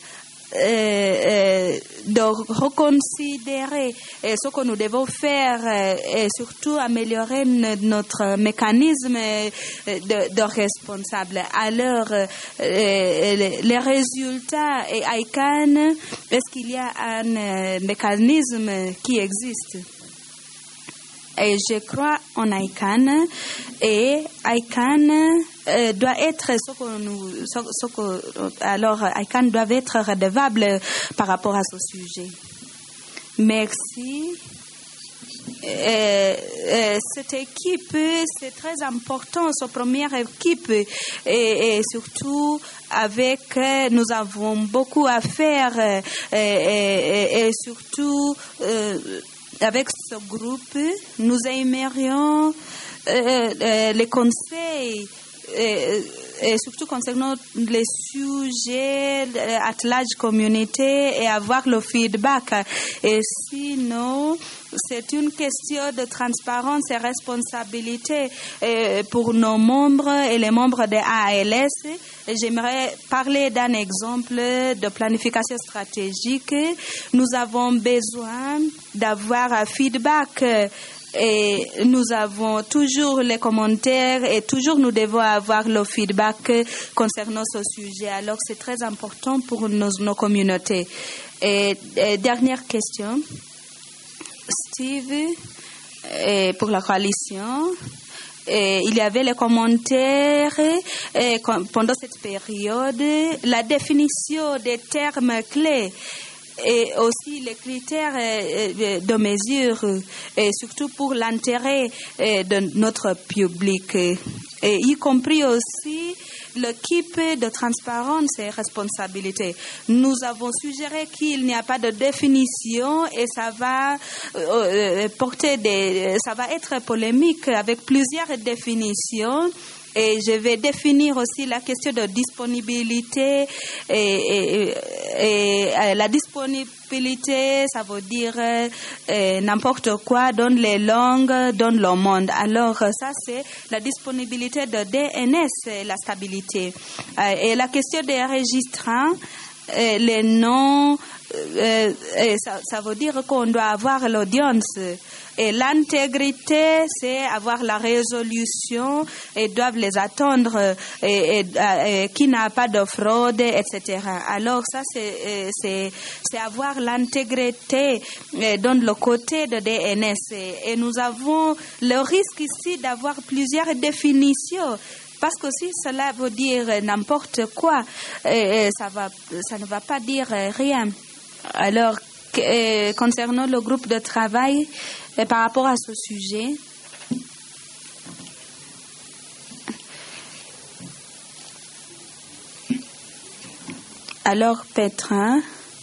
de reconsidérer ce que nous devons faire et surtout améliorer notre mécanisme de responsable. Alors, les résultats et ICANN, est-ce qu'il y a un mécanisme qui existe? Et je crois en ICANN et ICANN doit être alors ICANN doit être redevable par rapport à ce sujet. Merci. Cette équipe, c'est très important, cette première équipe, et surtout avec, nous avons beaucoup à faire, et surtout avec ce groupe, nous aimerions les conseils, et surtout concernant les sujets attelage communauté et avoir le feedback. Et sinon, c'est une question de transparence et responsabilité pour nos membres et les membres de ALS. J'aimerais parler d'un exemple de planification stratégique. Nous avons besoin d'avoir un feedback. Et nous avons toujours les commentaires et toujours nous devons avoir le feedback concernant ce sujet. Alors c'est très important pour nos communautés. Et dernière question, Steve, pour la coalition. Il y avait les commentaires pendant cette période, la définition des termes clés et aussi les critères de mesure, et surtout pour l'intérêt de notre public, et y compris aussi l'équipe de transparence et responsabilité. Nous avons suggéré qu'il n'y a pas de définition et ça va ça va être polémique avec plusieurs définitions. Et je vais définir aussi la question de disponibilité et la disponibilité, ça veut dire n'importe quoi dans les langues, dans le monde. Alors ça c'est la disponibilité de DNS et la stabilité. Et la question des registrants, les noms, ça veut dire qu'on doit avoir l'audience. Et l'intégrité, c'est avoir la résolution et doivent les attendre et qui n'a pas de fraude, etc. Alors ça, c'est avoir l'intégrité dans le côté de DNS. Et nous avons le risque ici d'avoir plusieurs définitions. Parce que si cela veut dire n'importe quoi, ça ne va pas dire rien. Alors, concernant le groupe de travail, par rapport à ce sujet, alors Petra,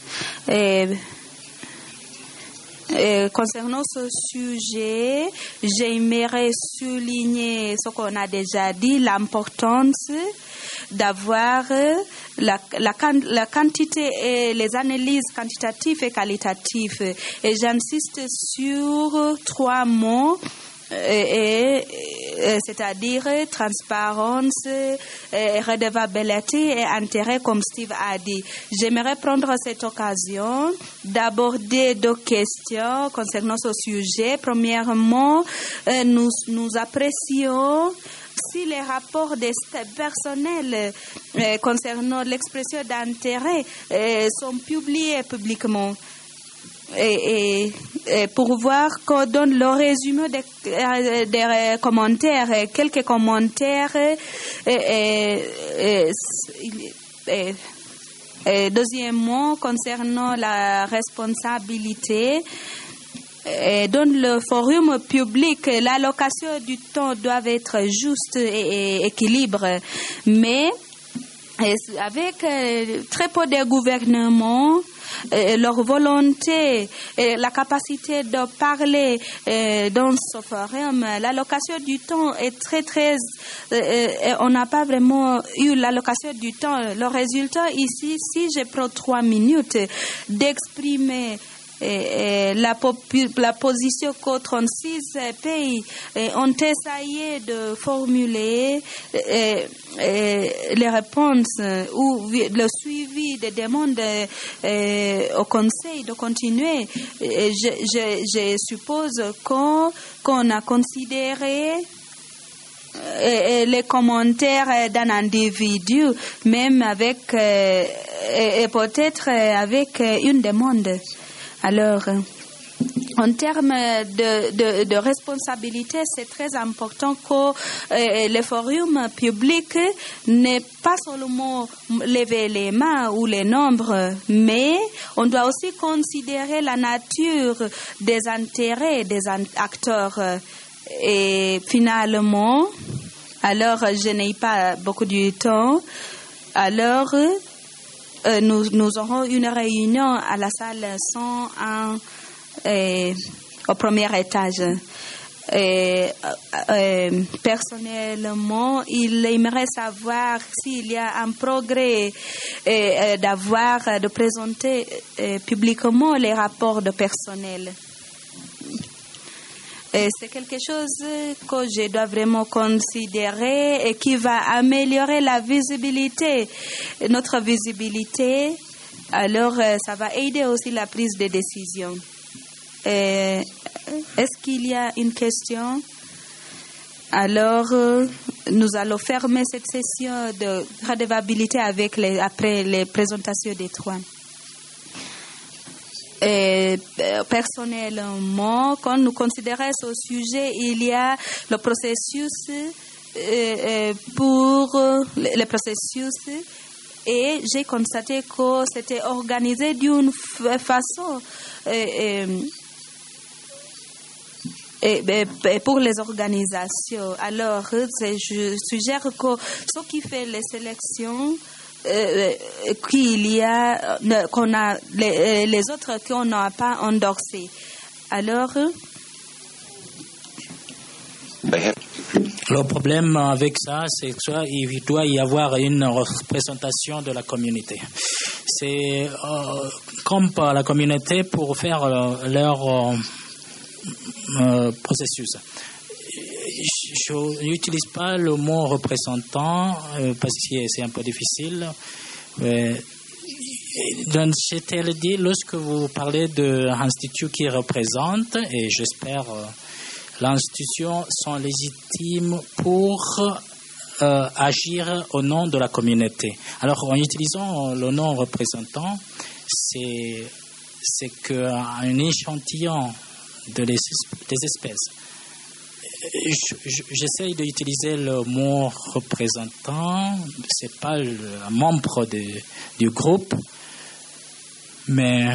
concernant ce sujet, j'aimerais souligner ce qu'on a déjà dit, l'importance d'avoir la quantité et les analyses quantitatives et qualitatives. Et j'insiste sur 3 mots. C'est-à-dire transparence, redevabilité et intérêt, comme Steve a dit. J'aimerais prendre cette occasion d'aborder 2 questions concernant ce sujet. Premièrement, nous apprécions si les rapports des personnels concernant l'expression d'intérêt sont publiés publiquement. Et pour voir qu'on donne le résumé des commentaires, quelques commentaires. Deuxièmement, concernant la responsabilité, dans le forum public, l'allocation du temps doit être juste et équilibrée. Mais avec très peu de gouvernements, leur volonté, la capacité de parler dans ce forum. L'allocation du temps est très, on n'a pas vraiment eu l'allocation du temps. Le résultat ici, si je prends 3 minutes d'exprimer la position que 36 pays ont essayé de formuler les réponses ou le suivi des demandes au Conseil de continuer. Je suppose qu'on a considéré les commentaires d'un individu, même avec et peut-être avec une demande. Alors, en termes de responsabilité, c'est très important que le forum public n'est pas seulement lever les mains ou les nombres, mais on doit aussi considérer la nature des intérêts des acteurs. Et finalement, alors je n'ai pas beaucoup de temps, alors nous aurons une réunion à la salle 101 au premier étage. Personnellement, il aimerait savoir s'il y a un progrès de présenter publiquement les rapports de personnel. C'est quelque chose que je dois vraiment considérer et qui va améliorer la visibilité, notre visibilité. Alors, ça va aider aussi la prise de décision. Est-ce qu'il y a une question? Alors, nous allons fermer cette session de redevabilité après les présentations des 3. Personnellement, quand nous considérons ce sujet, il y a le processus pour le processus et j'ai constaté que c'était organisé d'une façon pour les organisations. Alors, je suggère que ce qui fait les sélections qu'on a les autres qu'on n'a pas endorsés. Alors, le problème avec ça, c'est qu'il doit y avoir une représentation de la communauté. C'est comme la communauté pour faire leur processus. Je n'utilise pas le mot représentant parce que c'est un peu difficile. Dans CTLD, lorsque vous parlez d'un institut qui représente, et j'espère l'institution sont légitimes pour agir au nom de la communauté. Alors, en utilisant le nom représentant, c'est qu'un échantillon des espèces. J'essaye d'utiliser le mot représentant, c'est pas un membre du groupe, mais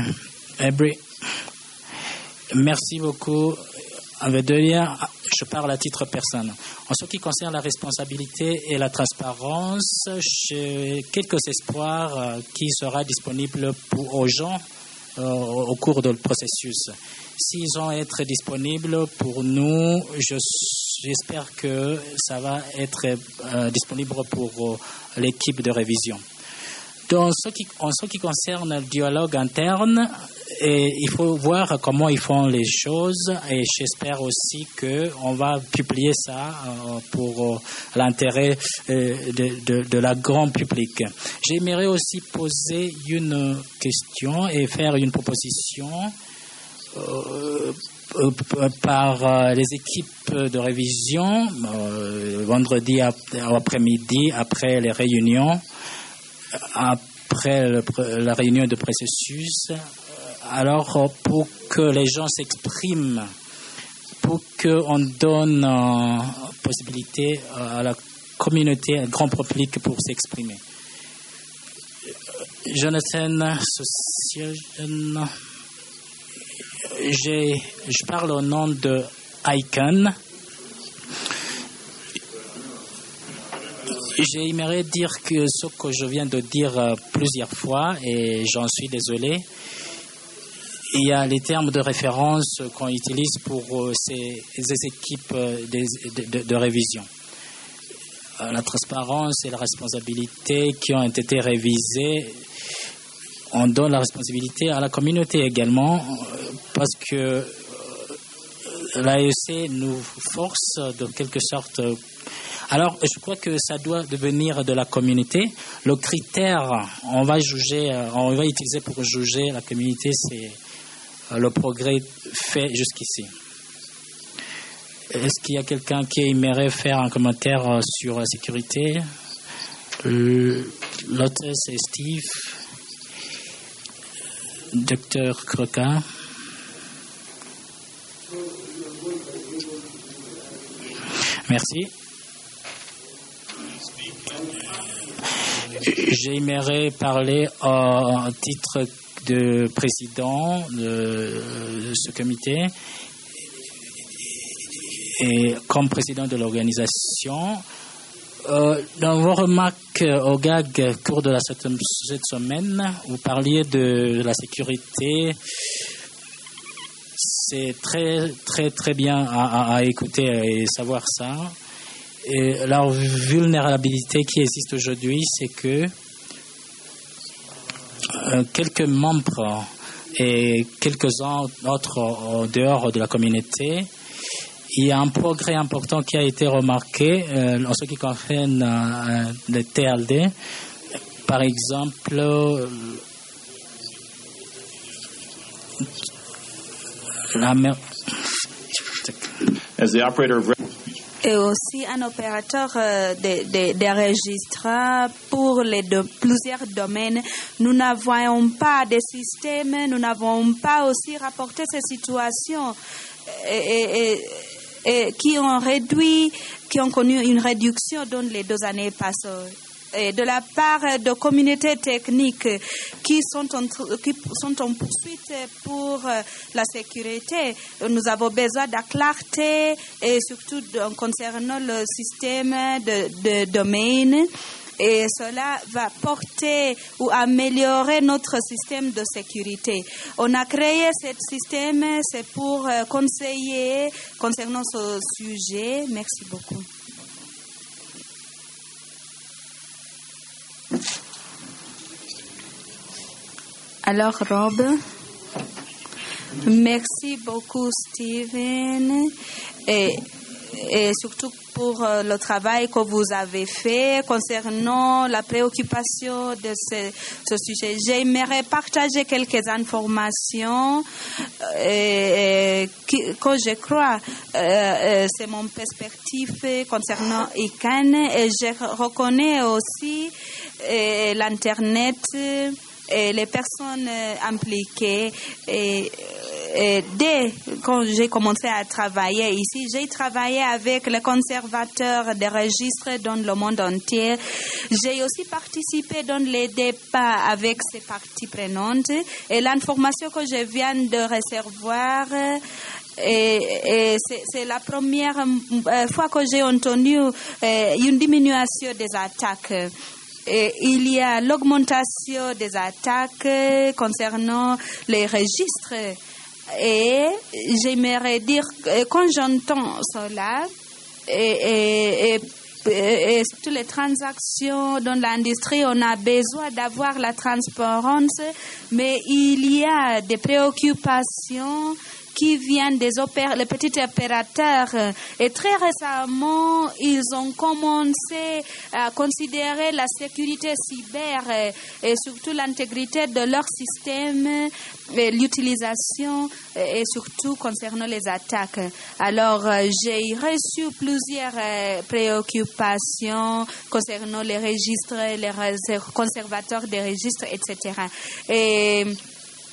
merci beaucoup. Je parle à titre personnel. En ce qui concerne la responsabilité et la transparence, j'ai quelques espoirs qui sera disponible aux gens au cours du processus. S'ils vont être disponibles pour nous, j'espère que ça va être disponible pour l'équipe de révision. En ce qui concerne le dialogue interne, il faut voir comment ils font les choses et j'espère aussi qu'on va publier ça pour l'intérêt de la grande public. J'aimerais aussi poser une question et faire une proposition par les équipes de révision vendredi après-midi après les réunions. Après la réunion de processus, alors pour que les gens s'expriment, pour qu'on donne possibilité à la communauté, au grand public pour s'exprimer. Jonathan Socian, je parle au nom de ICANN. J'aimerais dire que ce que je viens de dire plusieurs fois, et j'en suis désolé, il y a les termes de référence qu'on utilise pour ces équipes de révision. La transparence et la responsabilité qui ont été révisées, on donne la responsabilité à la communauté également, parce que l'AEC nous force de quelque sorte. Alors, je crois que ça doit devenir de la communauté. Le critère, on va utiliser pour juger la communauté, c'est le progrès fait jusqu'ici. Est-ce qu'il y a quelqu'un qui aimerait faire un commentaire sur la sécurité? Lotte et Steve. Docteur Croca. Merci. J'aimerais parler en titre de président de ce comité et comme président de l'organisation. Dans vos remarques au gag cours de cette semaine, vous parliez de la sécurité. C'est très, très, très bien à écouter et savoir ça. Et la vulnérabilité qui existe aujourd'hui, c'est que quelques membres et quelques-uns autres en dehors de la communauté, il y a un progrès important qui a été remarqué en ce qui concerne le TLD. Par exemple, As the operator of et aussi un opérateur des registres pour plusieurs domaines. Nous n'avons pas de système, nous n'avons pas aussi rapporté ces situations qui ont connu une réduction dans les 2 années passées. Et de la part de communautés techniques qui sont en poursuite pour la sécurité, nous avons besoin de clarté et surtout concernant le système de domaine. Et cela va porter ou améliorer notre système de sécurité. On a créé ce système, c'est pour conseiller concernant ce sujet. Merci beaucoup. Alors, Rob, merci beaucoup, Steven, et surtout pour le travail que vous avez fait concernant la préoccupation de ce sujet. J'aimerais partager quelques informations que je crois, c'est mon perspective concernant ICANN, et je reconnais aussi l'Internet et les personnes impliquées. Et dès quand j'ai commencé à travailler ici, j'ai travaillé avec les conservateurs des registres dans le monde entier. J'ai aussi participé dans les débats avec ces parties prenantes. Et l'information que je viens de recevoir, et c'est la première fois que j'ai entendu une diminution des attaques. Et il y a l'augmentation des attaques concernant les registres. Et j'aimerais dire, quand j'entends cela, et toutes les transactions dans l'industrie, on a besoin d'avoir la transparence, mais il y a des préoccupations qui viennent des les petits opérateurs. Et très récemment, ils ont commencé à considérer la sécurité cyber et surtout l'intégrité de leur système, l'utilisation et surtout concernant les attaques. Alors, j'ai reçu plusieurs préoccupations concernant les registres, les conservateurs des registres, etc.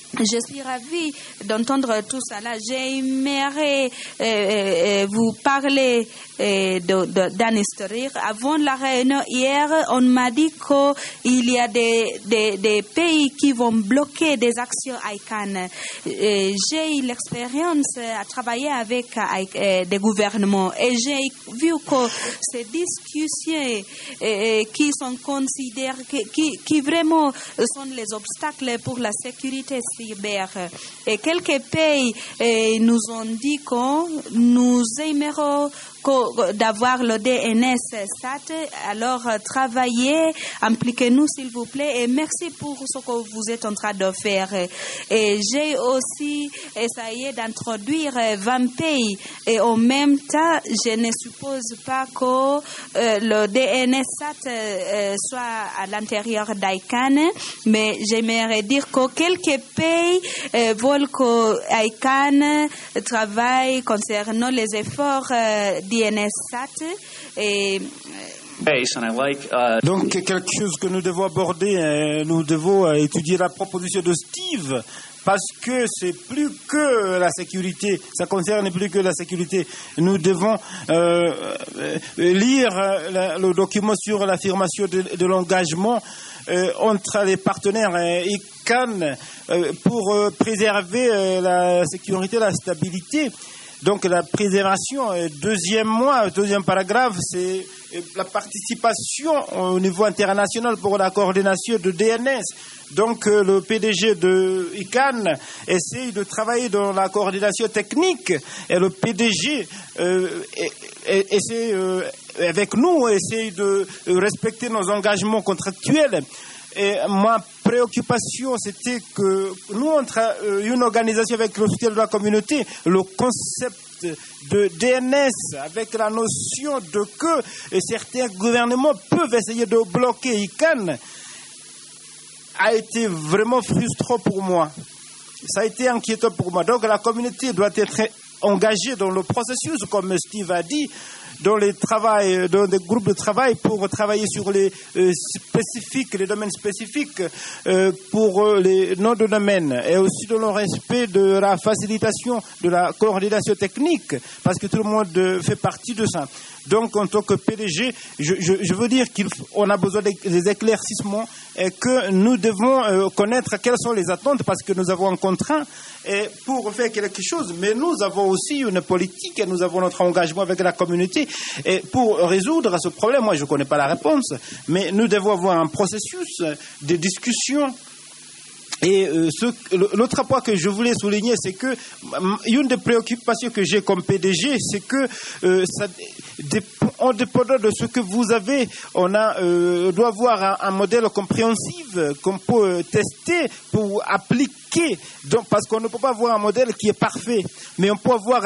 Je suis ravie d'entendre tout cela. J'aimerais vous parler d'un historique. Avant la réunion hier, on m'a dit qu'il y a des pays qui vont bloquer des actions ICANN. J'ai eu l'expérience à travailler avec des gouvernements et j'ai vu que ces discussions qui sont considérées, qui vraiment sont les obstacles pour la sécurité cyber. Et quelques pays nous ont dit que nous aimerions d'avoir le DNS SAT. Alors, travaillez, impliquez-nous s'il vous plaît et merci pour ce que vous êtes en train de faire. Et j'ai aussi essayé d'introduire 20 pays et en même temps, je ne suppose pas que le DNS SAT soit à l'intérieur d'ICANN, mais j'aimerais dire que quelques pays veulent que ICANN travaille concernant les efforts DNS SAT et donc quelque chose que nous devons aborder, nous devons étudier la proposition de Steve parce que c'est plus que la sécurité, ça concerne plus que la sécurité. Nous devons lire le document sur l'affirmation de l'engagement entre les partenaires ICANN pour préserver la sécurité, la stabilité. Donc la préservation, deuxième paragraphe, c'est la participation au niveau international pour la coordination de DNS. Donc le PDG de ICANN essaye de travailler dans la coordination technique et le PDG essaie avec nous essaye de respecter nos engagements contractuels. Et ma préoccupation, c'était que nous, entre une organisation avec le soutien de la communauté, le concept de DNS, avec la notion de que certains gouvernements peuvent essayer de bloquer ICANN, a été vraiment frustrant pour moi. Ça a été inquiétant pour moi. Donc la communauté doit être engagée dans le processus, comme Steve a dit, dans des groupes de travail pour travailler sur les domaines spécifiques pour les noms de domaines et aussi dans le respect de la facilitation de la coordination technique parce que tout le monde fait partie de ça. Donc, en tant que PDG, je veux dire qu'on a besoin des éclaircissements et que nous devons connaître quelles sont les attentes parce que nous avons un contrat et pour faire quelque chose. Mais nous avons aussi une politique et nous avons notre engagement avec la communauté. Et pour résoudre ce problème, moi je ne connais pas la réponse, mais nous devons avoir un processus de discussion. Et l'autre point que je voulais souligner, c'est que une des préoccupations que j'ai comme PDG, c'est que en dépendant de ce que vous avez, on doit avoir un modèle compréhensif qu'on peut tester pour appliquer. Donc, parce qu'on ne peut pas avoir un modèle qui est parfait, mais on peut avoir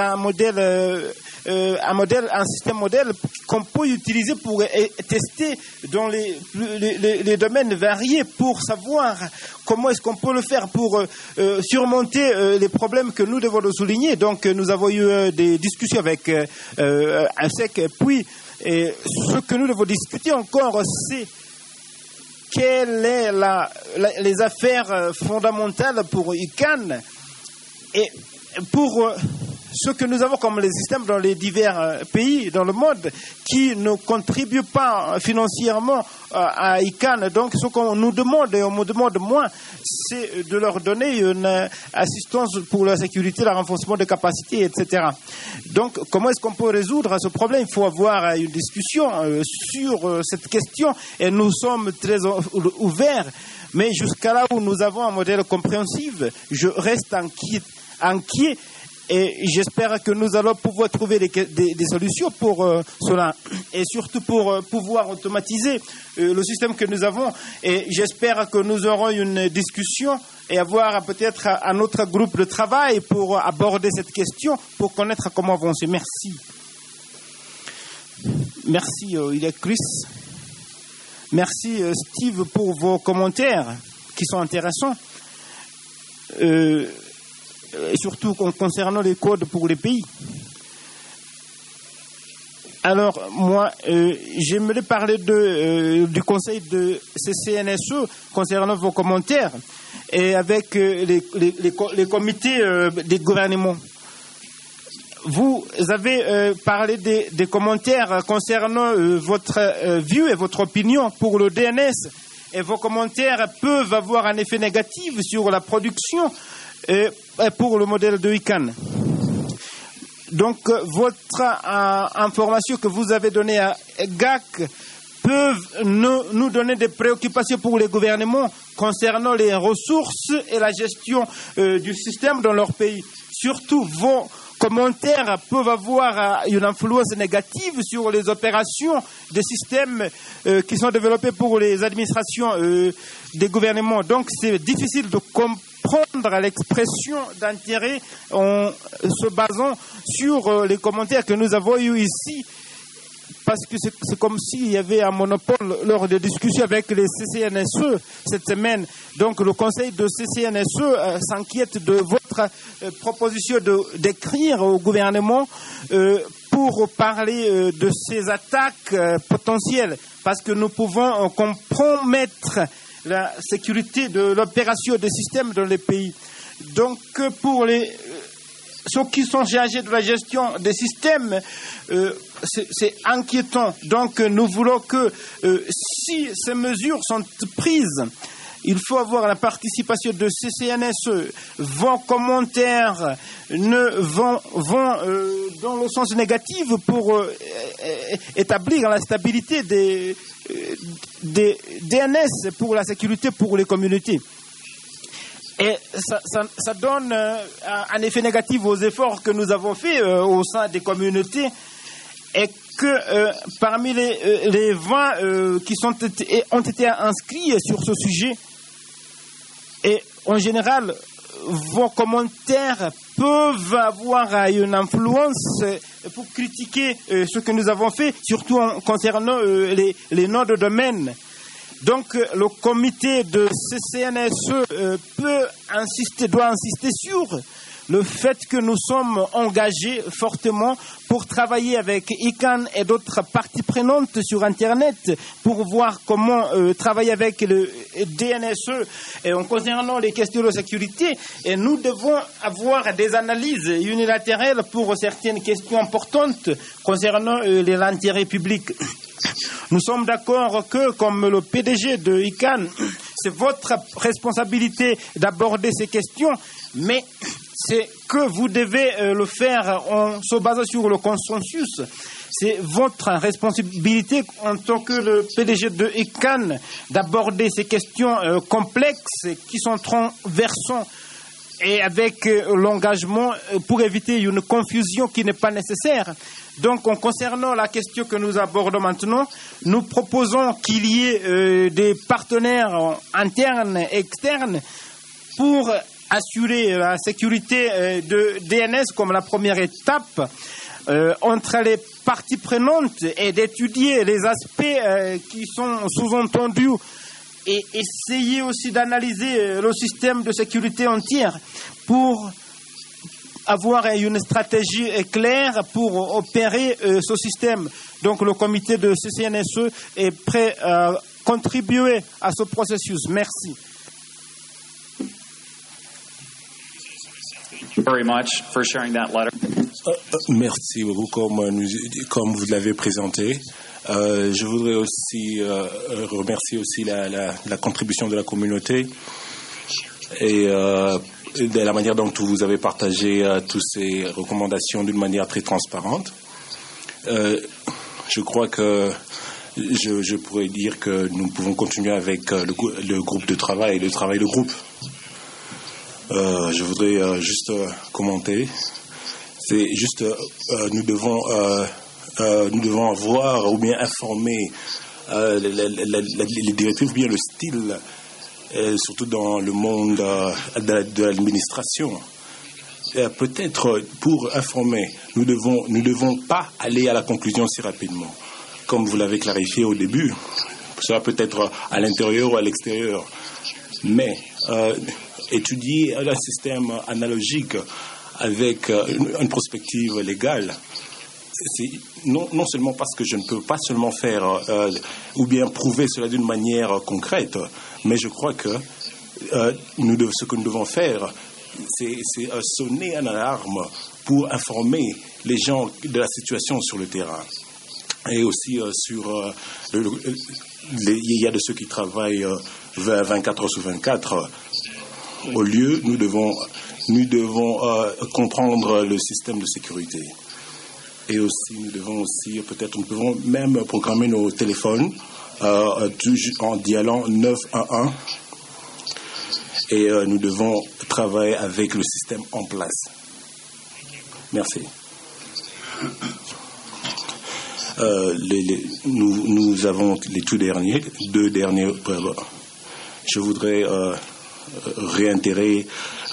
un système modèle qu'on peut utiliser pour tester dans les domaines variés pour savoir comment est-ce qu'on peut le faire pour surmonter les problèmes que nous devons souligner. Donc nous avons eu des discussions avec ASEC, puis ce que nous devons discuter encore, c'est quelles sont les affaires fondamentales pour ICANN et pour ce que nous avons comme les systèmes dans les divers pays dans le monde qui ne contribuent pas financièrement à ICANN. Donc, ce qu'on nous demande, et on me demande moins, c'est de leur donner une assistance pour la sécurité, le renforcement des capacités, etc. Donc, comment est-ce qu'on peut résoudre ce problème? Il faut avoir une discussion sur cette question et nous sommes très ouverts. Mais jusqu'à là où nous avons un modèle compréhensif, je reste inquiet. Et j'espère que nous allons pouvoir trouver des solutions pour cela et surtout pour pouvoir automatiser le système que nous avons. Et j'espère que nous aurons une discussion et avoir peut-être un autre groupe de travail pour aborder cette question, pour connaître comment avancer. Merci. Merci, il est Chris. Merci, Steve, pour vos commentaires qui sont intéressants. Et surtout concernant les codes pour les pays. Alors, moi, j'aimerais parler du conseil de CCNSE concernant vos commentaires et avec les comités des gouvernements. Vous avez parlé des commentaires concernant votre vue et votre opinion pour le DNS. Et vos commentaires peuvent avoir un effet négatif sur la production pour le modèle de ICANN. Donc, votre information que vous avez donnée à GAC peuvent nous donner des préoccupations pour les gouvernements concernant les ressources et la gestion du système dans leur pays. Surtout, vos commentaires peuvent avoir une influence négative sur les opérations des systèmes qui sont développés pour les administrations des gouvernements. Donc, c'est difficile de comprendre l'expression d'intérêt en se basant sur les commentaires que nous avons eus ici, parce que c'est comme s'il y avait un monopole lors des discussions avec les CCNSE cette semaine. Donc le conseil de CCNSE s'inquiète de votre proposition d'écrire au gouvernement pour parler de ces attaques potentielles, parce que nous pouvons compromettre la sécurité de l'opération des systèmes dans les pays. Donc, pour ceux qui sont chargés de la gestion des systèmes, c'est inquiétant. Donc, nous voulons que si ces mesures sont prises, il faut avoir la participation de CCNSE. Vos commentaires vont dans le sens négatif pour établir la stabilité des DNS pour la sécurité pour les communautés. Et ça donne un effet négatif aux efforts que nous avons faits au sein des communautés, et que parmi les 20 qui ont été inscrits sur ce sujet, et en général, vos commentaires peuvent avoir une influence pour critiquer ce que nous avons fait, surtout concernant les noms de domaine. Donc, le comité de CCNSE doit insister sur le fait que nous sommes engagés fortement pour travailler avec ICANN et d'autres parties prenantes sur Internet pour voir comment travailler avec le DNSE et en concernant les questions de sécurité. Et nous devons avoir des analyses unilatérales pour certaines questions importantes concernant l'intérêt public. Nous sommes d'accord que, comme le PDG de ICANN, c'est votre responsabilité d'aborder ces questions, mais c'est que vous devez le faire en se basant sur le consensus. C'est votre responsabilité en tant que le PDG de ICANN d'aborder ces questions complexes qui sont transversales et avec l'engagement pour éviter une confusion qui n'est pas nécessaire. Donc, en concernant la question que nous abordons maintenant, nous proposons qu'il y ait des partenaires internes et externes pour assurer la sécurité de DNS comme la première étape entre les parties prenantes et d'étudier les aspects qui sont sous-entendus et essayer aussi d'analyser le système de sécurité entière pour avoir une stratégie claire pour opérer ce système. Donc le comité de CCNSE est prêt à contribuer à ce processus. Merci. Very much for sharing that letter. Merci beaucoup, comme vous l'avez présenté. Je voudrais aussi remercier aussi la contribution de la communauté et de la manière dont vous avez partagé toutes ces recommandations d'une manière très transparente. Je crois que je pourrais dire que nous pouvons continuer avec le groupe de travail et le travail de groupe. Je voudrais juste commenter. C'est juste, nous devons avoir ou bien informer les directives ou bien le style, surtout dans le monde de l'administration. Peut-être pour informer, nous devons pas aller à la conclusion si rapidement. Comme vous l'avez clarifié au début, cela peut être à l'intérieur ou à l'extérieur. Mais étudier un système analogique avec une perspective légale non seulement parce que je ne peux pas seulement faire ou bien prouver cela d'une manière concrète, mais je crois que ce que nous devons faire, c'est sonner une alarme pour informer les gens de la situation sur le terrain. Et aussi il y a de ceux qui travaillent 24 heures sur 24. Au lieu, nous devons comprendre le système de sécurité. Et aussi, nous pouvons même programmer nos téléphones en dialant 911. Et nous devons travailler avec le système en place. Merci. Nous avons les deux derniers. Je voudrais réintégrer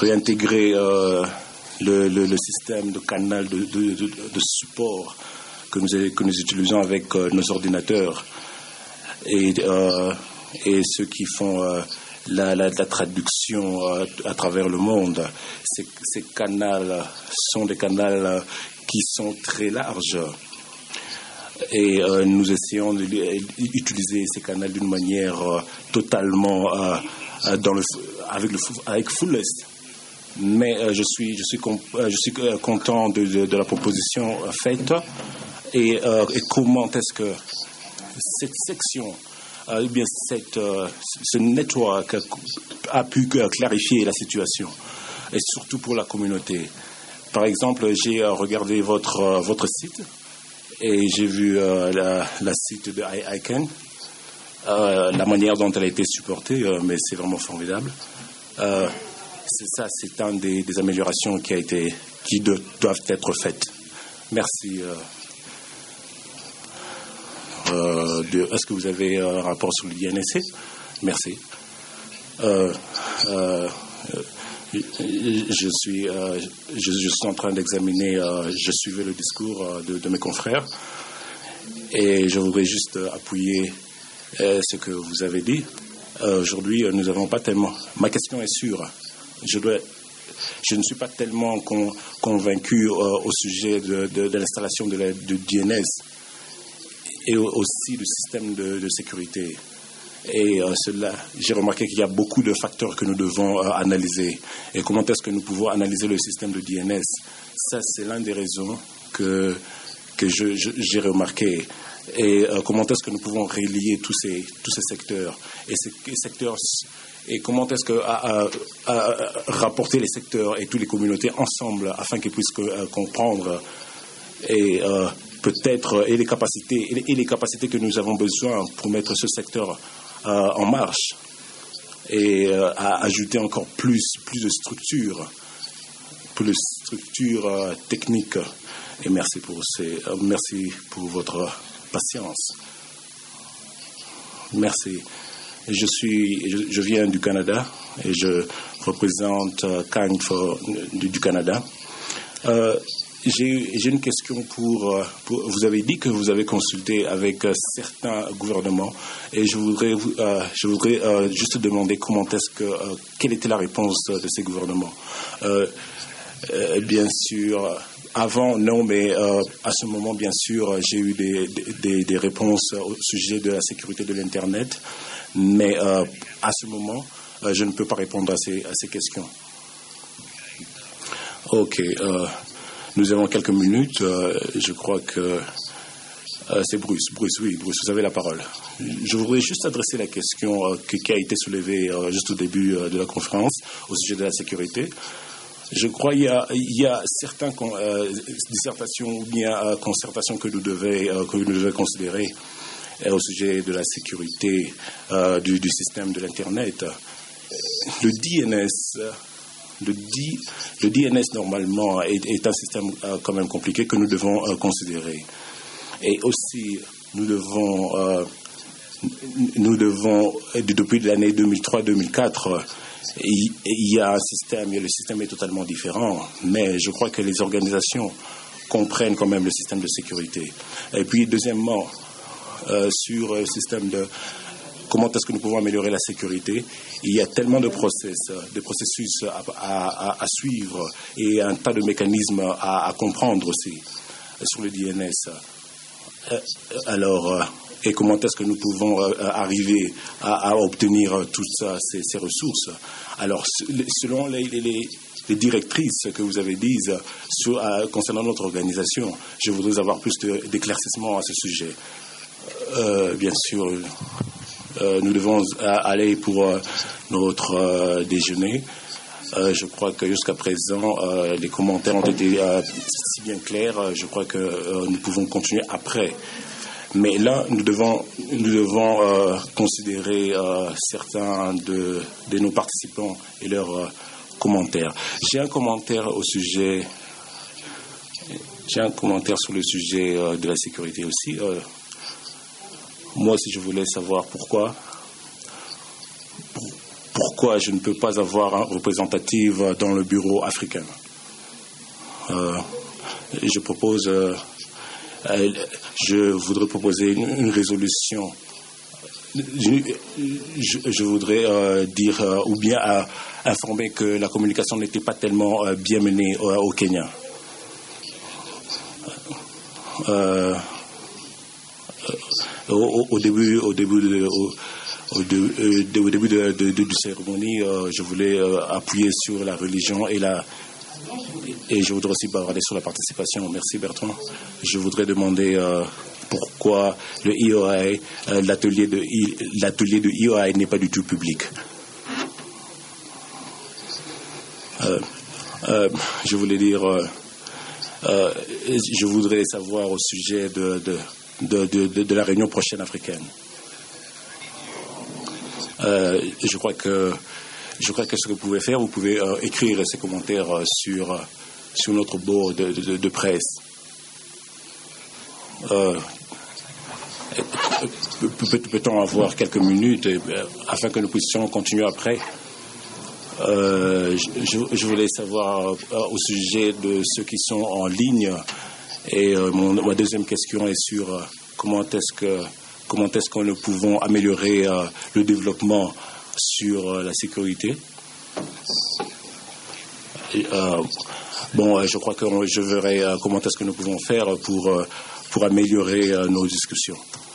le système de canal de support que nous utilisons avec nos ordinateurs et ceux qui font la traduction à travers le monde. Ces canaux sont des canaux qui sont très larges et nous essayons d'utiliser ces canaux d'une manière totalement avec fullest. Mais je suis content de la proposition faite et comment est-ce que cette section ou bien ce network a pu clarifier la situation et surtout pour la communauté. Par exemple, j'ai regardé votre site et j'ai vu la site de ICANN, la manière dont elle a été supportée, mais c'est vraiment formidable. C'est une des améliorations qui doivent être faites. Merci. Est-ce que vous avez un rapport sur l'INSC? Merci. Je suis en train d'examiner, je suivais le discours de mes confrères et je voudrais juste appuyer ce que vous avez dit. Aujourd'hui, nous n'avons pas tellement... Ma question est sûre. Je ne suis pas tellement convaincu au sujet de l'installation de DNS et aussi du système de sécurité. Et j'ai remarqué qu'il y a beaucoup de facteurs que nous devons analyser. Et comment est-ce que nous pouvons analyser le système de DNS? Ça, c'est l'une des raisons que j'ai remarqué. Et comment est-ce que nous pouvons relier tous ces secteurs et comment est-ce que rapporter les secteurs et toutes les communautés ensemble afin qu'ils puissent comprendre et peut-être les capacités que nous avons besoin pour mettre ce secteur en marche et à ajouter encore plus de structures techniques. Et merci pour votre patience. Merci. Je viens du Canada et je représente Kind du Canada. J'ai une question pour vous avez dit que vous avez consulté avec certains gouvernements et je voudrais juste demander quelle était la réponse de ces gouvernements. Bien sûr, avant non, mais à ce moment, bien sûr, j'ai eu des réponses au sujet de la sécurité de l'Internet, mais à ce moment, je ne peux pas répondre à ces questions. Ok. Nous avons quelques minutes. Je crois que c'est Bruce. Oui, Bruce, vous avez la parole. Je voudrais juste adresser la question qui a été soulevée juste au début de la conférence au sujet de la sécurité. Je crois qu'il y a certaines dissertations ou bien concertations que nous devons considérer au sujet de la sécurité du système de l'Internet. Le DNS, normalement, est un système quand même compliqué que nous devons considérer. Et aussi, nous devons depuis l'année 2003-2004, il y a un système, et le système est totalement différent. Mais je crois que les organisations comprennent quand même le système de sécurité. Et puis, deuxièmement, sur le système de... Comment est-ce que nous pouvons améliorer la sécurité? Il y a tellement de processus à suivre et un tas de mécanismes à comprendre aussi. sur le DNS. Alors, et comment est-ce que nous pouvons arriver à obtenir toutes ces ressources? Alors, selon les directrices que vous avez dites concernant notre organisation, je voudrais avoir plus d'éclaircissements à ce sujet. Bien sûr, nous devons aller pour notre déjeuner. Je crois que jusqu'à présent, les commentaires ont été si bien clairs. Je crois que nous pouvons continuer après. Mais là, nous devons considérer certains de nos participants et leurs commentaires. J'ai un commentaire sur le sujet de la sécurité aussi. Moi aussi, je voulais savoir pourquoi je ne peux pas avoir un représentatif dans le bureau africain. Je voudrais proposer une résolution. Je voudrais dire ou bien informer que la communication n'était pas tellement bien menée au Kenya. Au début de cérémonie, je voulais appuyer sur la religion et je voudrais aussi parler sur la participation. Merci Bertrand. Je voudrais demander pourquoi le IOI, l'atelier de IOI n'est pas du tout public. Je voulais dire, je voudrais savoir au sujet de la réunion prochaine africaine. Je crois que ce que vous pouvez faire, vous pouvez écrire ces commentaires sur notre board de presse. Peut-on avoir quelques minutes afin que nous puissions continuer après? Je voulais savoir au sujet de ceux qui sont en ligne. Et ma deuxième question est sur comment est-ce que nous pouvons améliorer le développement sur la sécurité. Je crois que je verrai comment est-ce que nous pouvons faire pour améliorer nos discussions.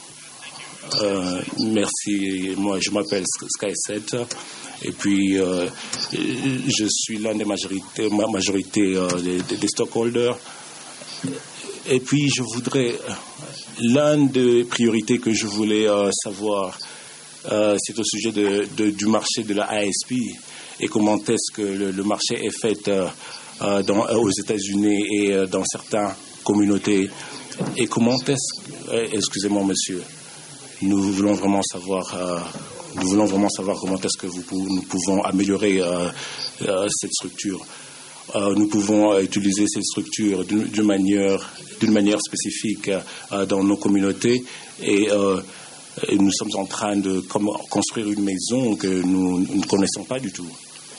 Merci. Moi, je m'appelle Sky7 et puis je suis l'un des majorités des stockholders. Et puis, l'une des priorités que je voulais savoir, c'est au sujet du marché de la ASP et comment est-ce que le marché est fait aux États-Unis et dans certaines communautés. Et comment excusez-moi monsieur, nous voulons vraiment savoir comment est-ce que nous pouvons améliorer cette structure. Nous pouvons utiliser cette structure d'une manière spécifique dans nos communautés et nous sommes en train de construire une maison que nous ne connaissons pas du tout.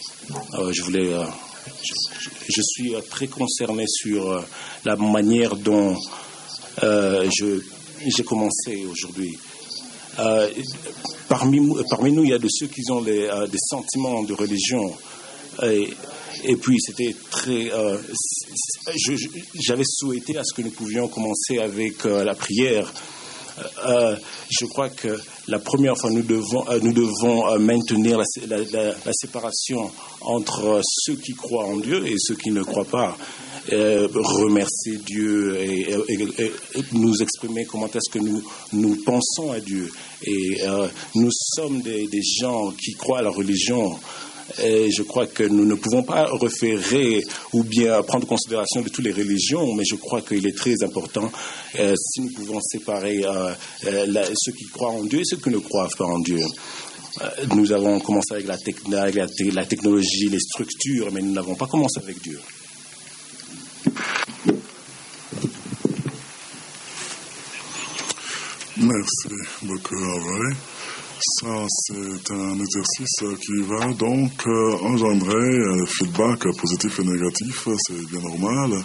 Je suis très concerné sur la manière dont j'ai commencé aujourd'hui. Parmi nous, il y a de ceux qui ont des sentiments de religion. Et puis, c'était très... j'avais souhaité à ce que nous pouvions commencer avec la prière. Je crois que la première fois, nous devons maintenir la séparation entre ceux qui croient en Dieu et ceux qui ne croient pas. Remercier Dieu et nous exprimer comment est-ce que nous pensons à Dieu. Et nous sommes des gens qui croient à la religion. Et je crois que nous ne pouvons pas référer ou bien prendre en considération de toutes les religions, mais je crois qu'il est très important si nous pouvons séparer ceux qui croient en Dieu et ceux qui ne croient pas en Dieu. Nous avons commencé avec la technologie, les structures, mais nous n'avons pas commencé avec Dieu. Merci beaucoup, Harvey. Ça, c'est un exercice qui va donc engendrer feedback positif et négatif, c'est bien normal.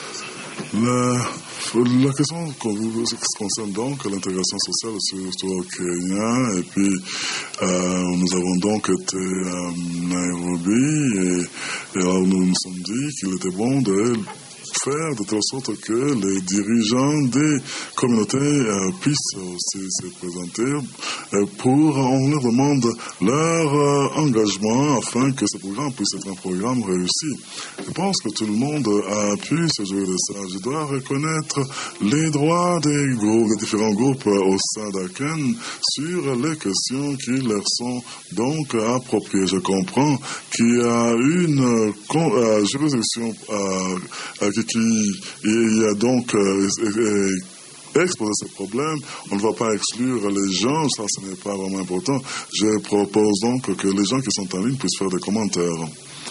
La question concerne donc l'intégration sociale, surtout au Kenya, et puis nous avons donc été à Nairobi, et alors nous nous sommes dit qu'il était bon de faire de telle sorte que les dirigeants des communautés puissent aussi se présenter on leur demande leur engagement afin que ce programme puisse être un programme réussi. Je pense que tout le monde a pu se jouer de ça. Je dois reconnaître les droits des différents groupes au sein d'Aken sur les questions qui leur sont donc appropriées. Je comprends qu'il y a une juridiction il y a donc exposer ces problèmes. On ne va pas exclure les gens, ça ce n'est pas vraiment important. Je propose donc que les gens qui sont en ligne puissent faire des commentaires.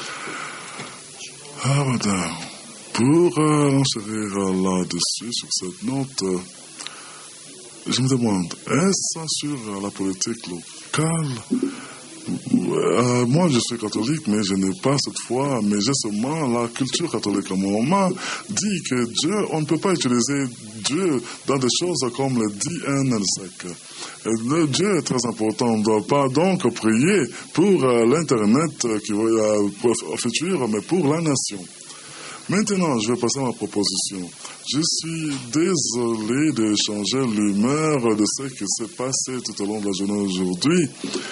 Ah, voilà. Pour enchérir là-dessus, sur cette note, je me demande, est-ce sur la politique locale? Moi, je suis catholique, mais je n'ai pas cette foi, mais j'ai seulement la culture catholique. On m'a dit que Dieu, on ne peut pas utiliser Dieu dans des choses comme le DNLSEC. Le Dieu est très important. On ne doit pas donc prier pour l'Internet qui va futur, mais pour la nation. Maintenant, je vais passer à ma proposition. Je suis désolé de changer l'humeur de ce qui s'est passé tout au long de la journée aujourd'hui.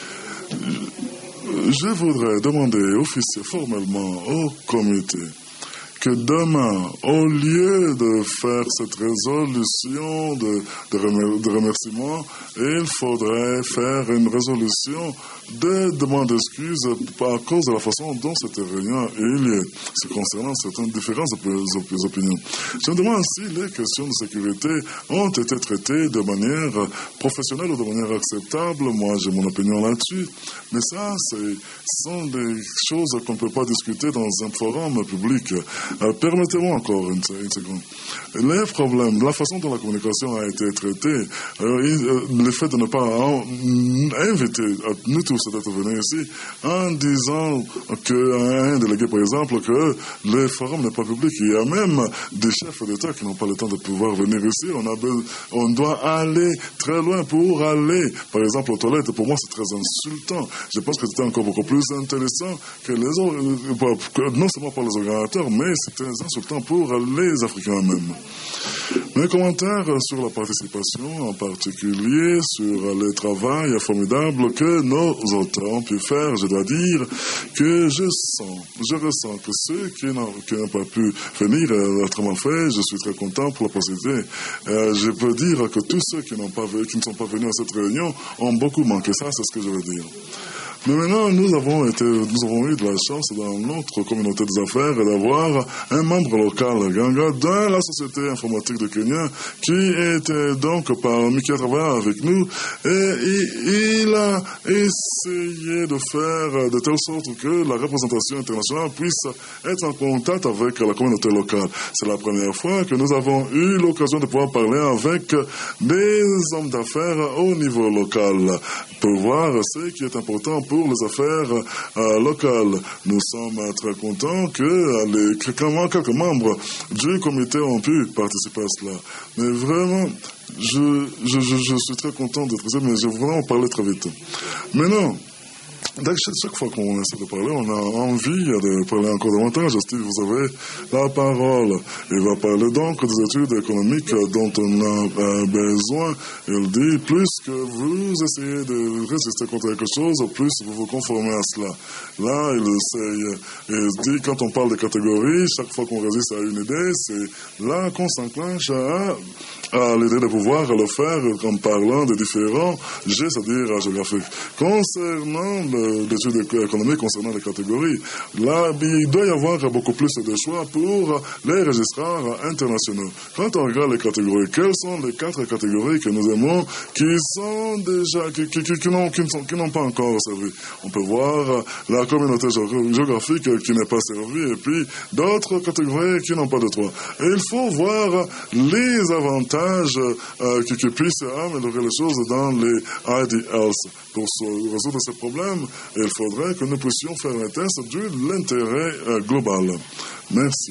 Je voudrais demander formellement au comité que demain, au lieu de faire cette résolution de remerciement, il faudrait faire une résolution de demande d'excuses à cause de la façon dont cette réunion a eu lieu, ce concernant certaines différentes opinions. Je me demande si les questions de sécurité ont été traitées de manière professionnelle ou de manière acceptable. Moi, j'ai mon opinion là-dessus. Mais ça, ce sont des choses qu'on ne peut pas discuter dans un forum public. Permettez-moi encore une seconde. Les problèmes, la façon dont la communication a été traitée, le fait de ne pas inviter nous tous d'être venus ici en disant qu'à un délégué, par exemple, que le forum n'est pas public. Il y a même des chefs d'État qui n'ont pas le temps de pouvoir venir ici. On doit aller très loin pour aller, par exemple, aux toilettes. Pour moi, c'est très insultant. Je pense que c'était encore beaucoup plus intéressant que les autres, non seulement pour les organisateurs, mais c'est très insultant pour les Africains eux-mêmes. Mes commentaires sur la participation, en particulier sur le travail formidable que nos auteurs ont pu faire, je dois dire que je ressens que ceux qui n'ont pas pu venir autrement fait, je suis très content pour la possibilité. Je peux dire que tous ceux qui ne sont pas venus à cette réunion ont beaucoup manqué. Ça, c'est ce que je veux dire. Mais maintenant, nous avons eu de la chance dans notre communauté des affaires d'avoir un membre local, Ganga, dans la société informatique de Kenya, qui était donc parmi qui a travaillé avec nous, et il a essayé de faire de telle sorte que la représentation internationale puisse être en contact avec la communauté locale. C'est la première fois que nous avons eu l'occasion de pouvoir parler avec des hommes d'affaires au niveau local, pour voir ce qui est important pour les affaires locales. Nous sommes très contents que quelques membres du comité ont pu participer à cela. Mais vraiment, je suis très content d'être ici, mais je veux vraiment parler très vite. Maintenant, chaque fois qu'on essaie de parler, on a envie de parler encore davantage. Steve, vous avez la parole. Il va parler donc des études économiques dont on a besoin. Il dit, plus que vous essayez de résister contre quelque chose, plus vous vous conformez à cela. Là, il dit, quand on parle de catégories, chaque fois qu'on résiste à une idée, c'est là qu'on s'enclenche à l'idée de pouvoir le faire en parlant de différents jets, c'est-à-dire géographiques. Concernant l'étude économique, concernant les catégories, là, il doit y avoir beaucoup plus de choix pour les registrars internationaux. Quand on regarde les catégories, quelles sont les 4 catégories que nous aimons qui sont déjà, qui n'ont pas encore servi? On peut voir la communauté géographique qui n'est pas servie et puis d'autres catégories qui n'ont pas de droit. Et il faut voir les avantages qui puissent améliorer les choses dans les IDLs. Pour résoudre ces problèmes, il faudrait que nous puissions faire un test de l'intérêt global. Merci.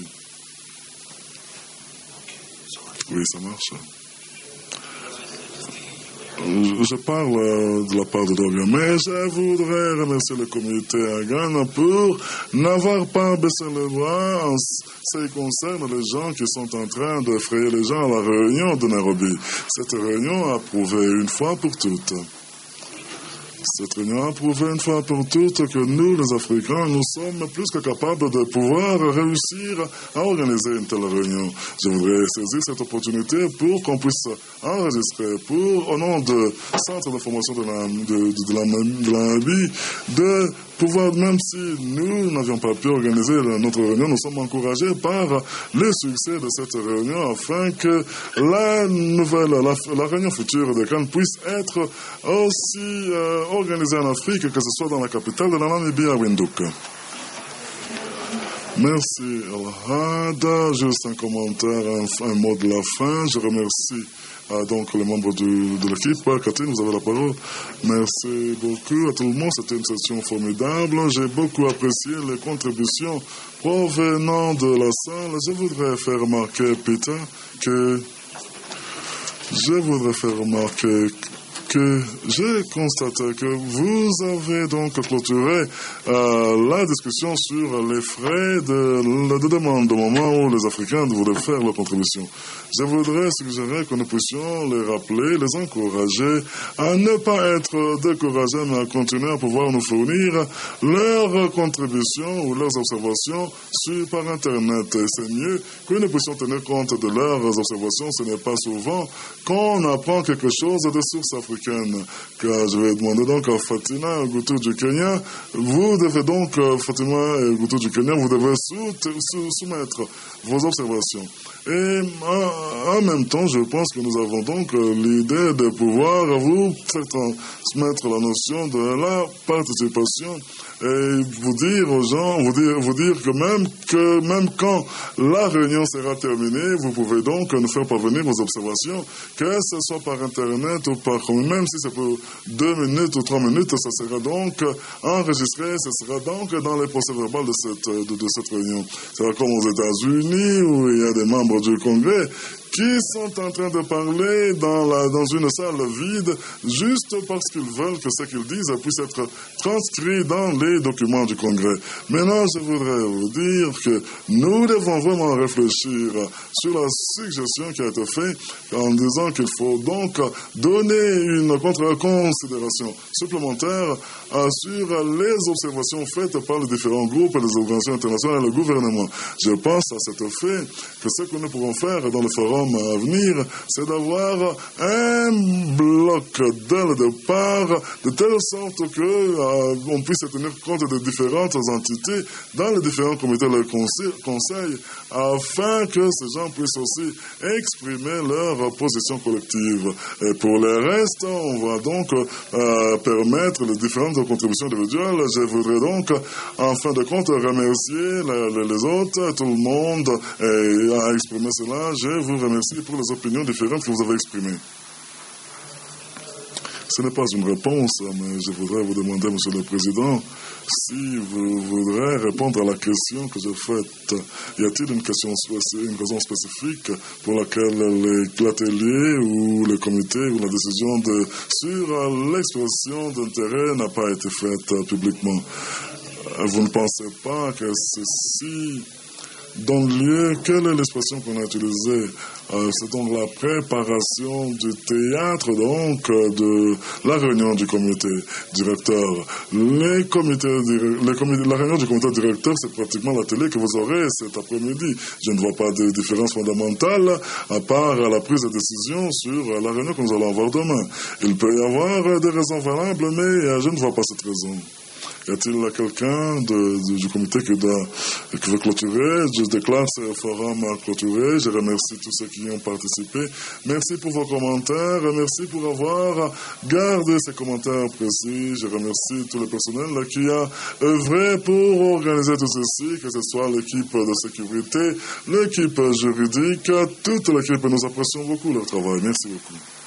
Oui, ça marche. Je parle de la part de Doria, mais je voudrais remercier le comité à Ghana pour n'avoir pas baissé les bras en ce qui concerne les gens qui sont en train de frayer les gens à la réunion de Nairobi. Cette réunion a prouvé une fois pour toutes. Cette réunion a prouvé une fois pour toutes que nous, les Africains, nous sommes plus que capables de pouvoir réussir à organiser une telle réunion. Je voudrais saisir cette opportunité pour qu'on puisse enregistrer, au nom du Centre d'information de la Namibie, de pouvoir, même si nous n'avions pas pu organiser notre réunion, nous sommes encouragés par le succès de cette réunion afin que la réunion future de Cannes puisse être aussi organisée en Afrique, que ce soit dans la capitale de la Namibie, à Windhoek. Merci, Alhada. Juste un commentaire, un mot de la fin. Je remercie donc les membres de l'équipe. Catherine, vous avez la parole. Merci beaucoup à tout le monde. C'était une session formidable. J'ai beaucoup apprécié les contributions provenant de la salle. Je voudrais faire remarquer, Peter, que j'ai constaté que vous avez donc clôturé la discussion sur les frais de demande au moment où les Africains voulaient faire leur contribution. Je voudrais suggérer que nous puissions les rappeler, les encourager à ne pas être découragés, mais à continuer à pouvoir nous fournir leurs contributions ou leurs observations par Internet. Et c'est mieux que nous puissions tenir compte de leurs observations. Ce n'est pas souvent qu'on apprend quelque chose de sources africaines. Car je vais demander donc à Fatima Goutou du Kenya, vous devez donc, Fatima Goutou du Kenya, vous devez soumettre vos observations. Et en même temps, je pense que nous avons donc l'idée de pouvoir vous faire transmettre la notion de la participation et vous dire aux gens, vous dire que même quand la réunion sera terminée, vous pouvez donc nous faire parvenir vos observations, que ce soit par Internet ou par, même si c'est pour 2 minutes ou 3 minutes, ça sera donc enregistré, ça sera donc dans les procès-verbaux de cette réunion. C'est comme aux États-Unis où il y a des membres du Congrès qui sont en train de parler dans une salle vide juste parce qu'ils veulent que ce qu'ils disent puisse être transcrit dans les documents du Congrès. Maintenant, je voudrais vous dire que nous devons vraiment réfléchir sur la suggestion qui a été faite en disant qu'il faut donc donner une contre-considération supplémentaire sur les observations faites par les différents groupes, les organisations internationales et le gouvernement. Je pense à cet effet que ce que nous pourrons faire dans le forum à venir, c'est d'avoir un bloc dès le départ, de telle sorte que on puisse tenir compte de différentes entités dans les différents comités de conseil, afin que ces gens puissent aussi exprimer leur position collective. Et pour le reste, on va donc permettre les différentes contributions individuelles. Je voudrais donc, en fin de compte, remercier les autres, tout le monde a exprimé cela. Je vous remercie pour les opinions différentes que vous avez exprimées. Ce n'est pas une réponse, mais je voudrais vous demander, Monsieur le Président, si vous voudrez répondre à la question que j'ai faite. Y a-t-il une raison spécifique pour laquelle l'atelier ou le comité ou la décision sur l'expression d'intérêt n'a pas été faite publiquement? Vous ne pensez pas que ceci donne lieu, quelle est l'expression qu'on a utilisée? C'est donc la préparation du théâtre, donc, de la réunion du comité directeur. La réunion du comité directeur, c'est pratiquement la télé que vous aurez cet après-midi. Je ne vois pas de différence fondamentale, à part la prise de décision sur la réunion que nous allons avoir demain. Il peut y avoir des raisons valables, mais je ne vois pas cette raison. Y a-t-il quelqu'un du comité qui veut clôturer? Je déclare ce forum clôturé. Je remercie tous ceux qui y ont participé. Merci pour vos commentaires. Merci pour avoir gardé ces commentaires précis. Je remercie tout le personnel qui a œuvré pour organiser tout ceci, que ce soit l'équipe de sécurité, l'équipe juridique, toute l'équipe. Nous apprécions beaucoup leur travail. Merci beaucoup.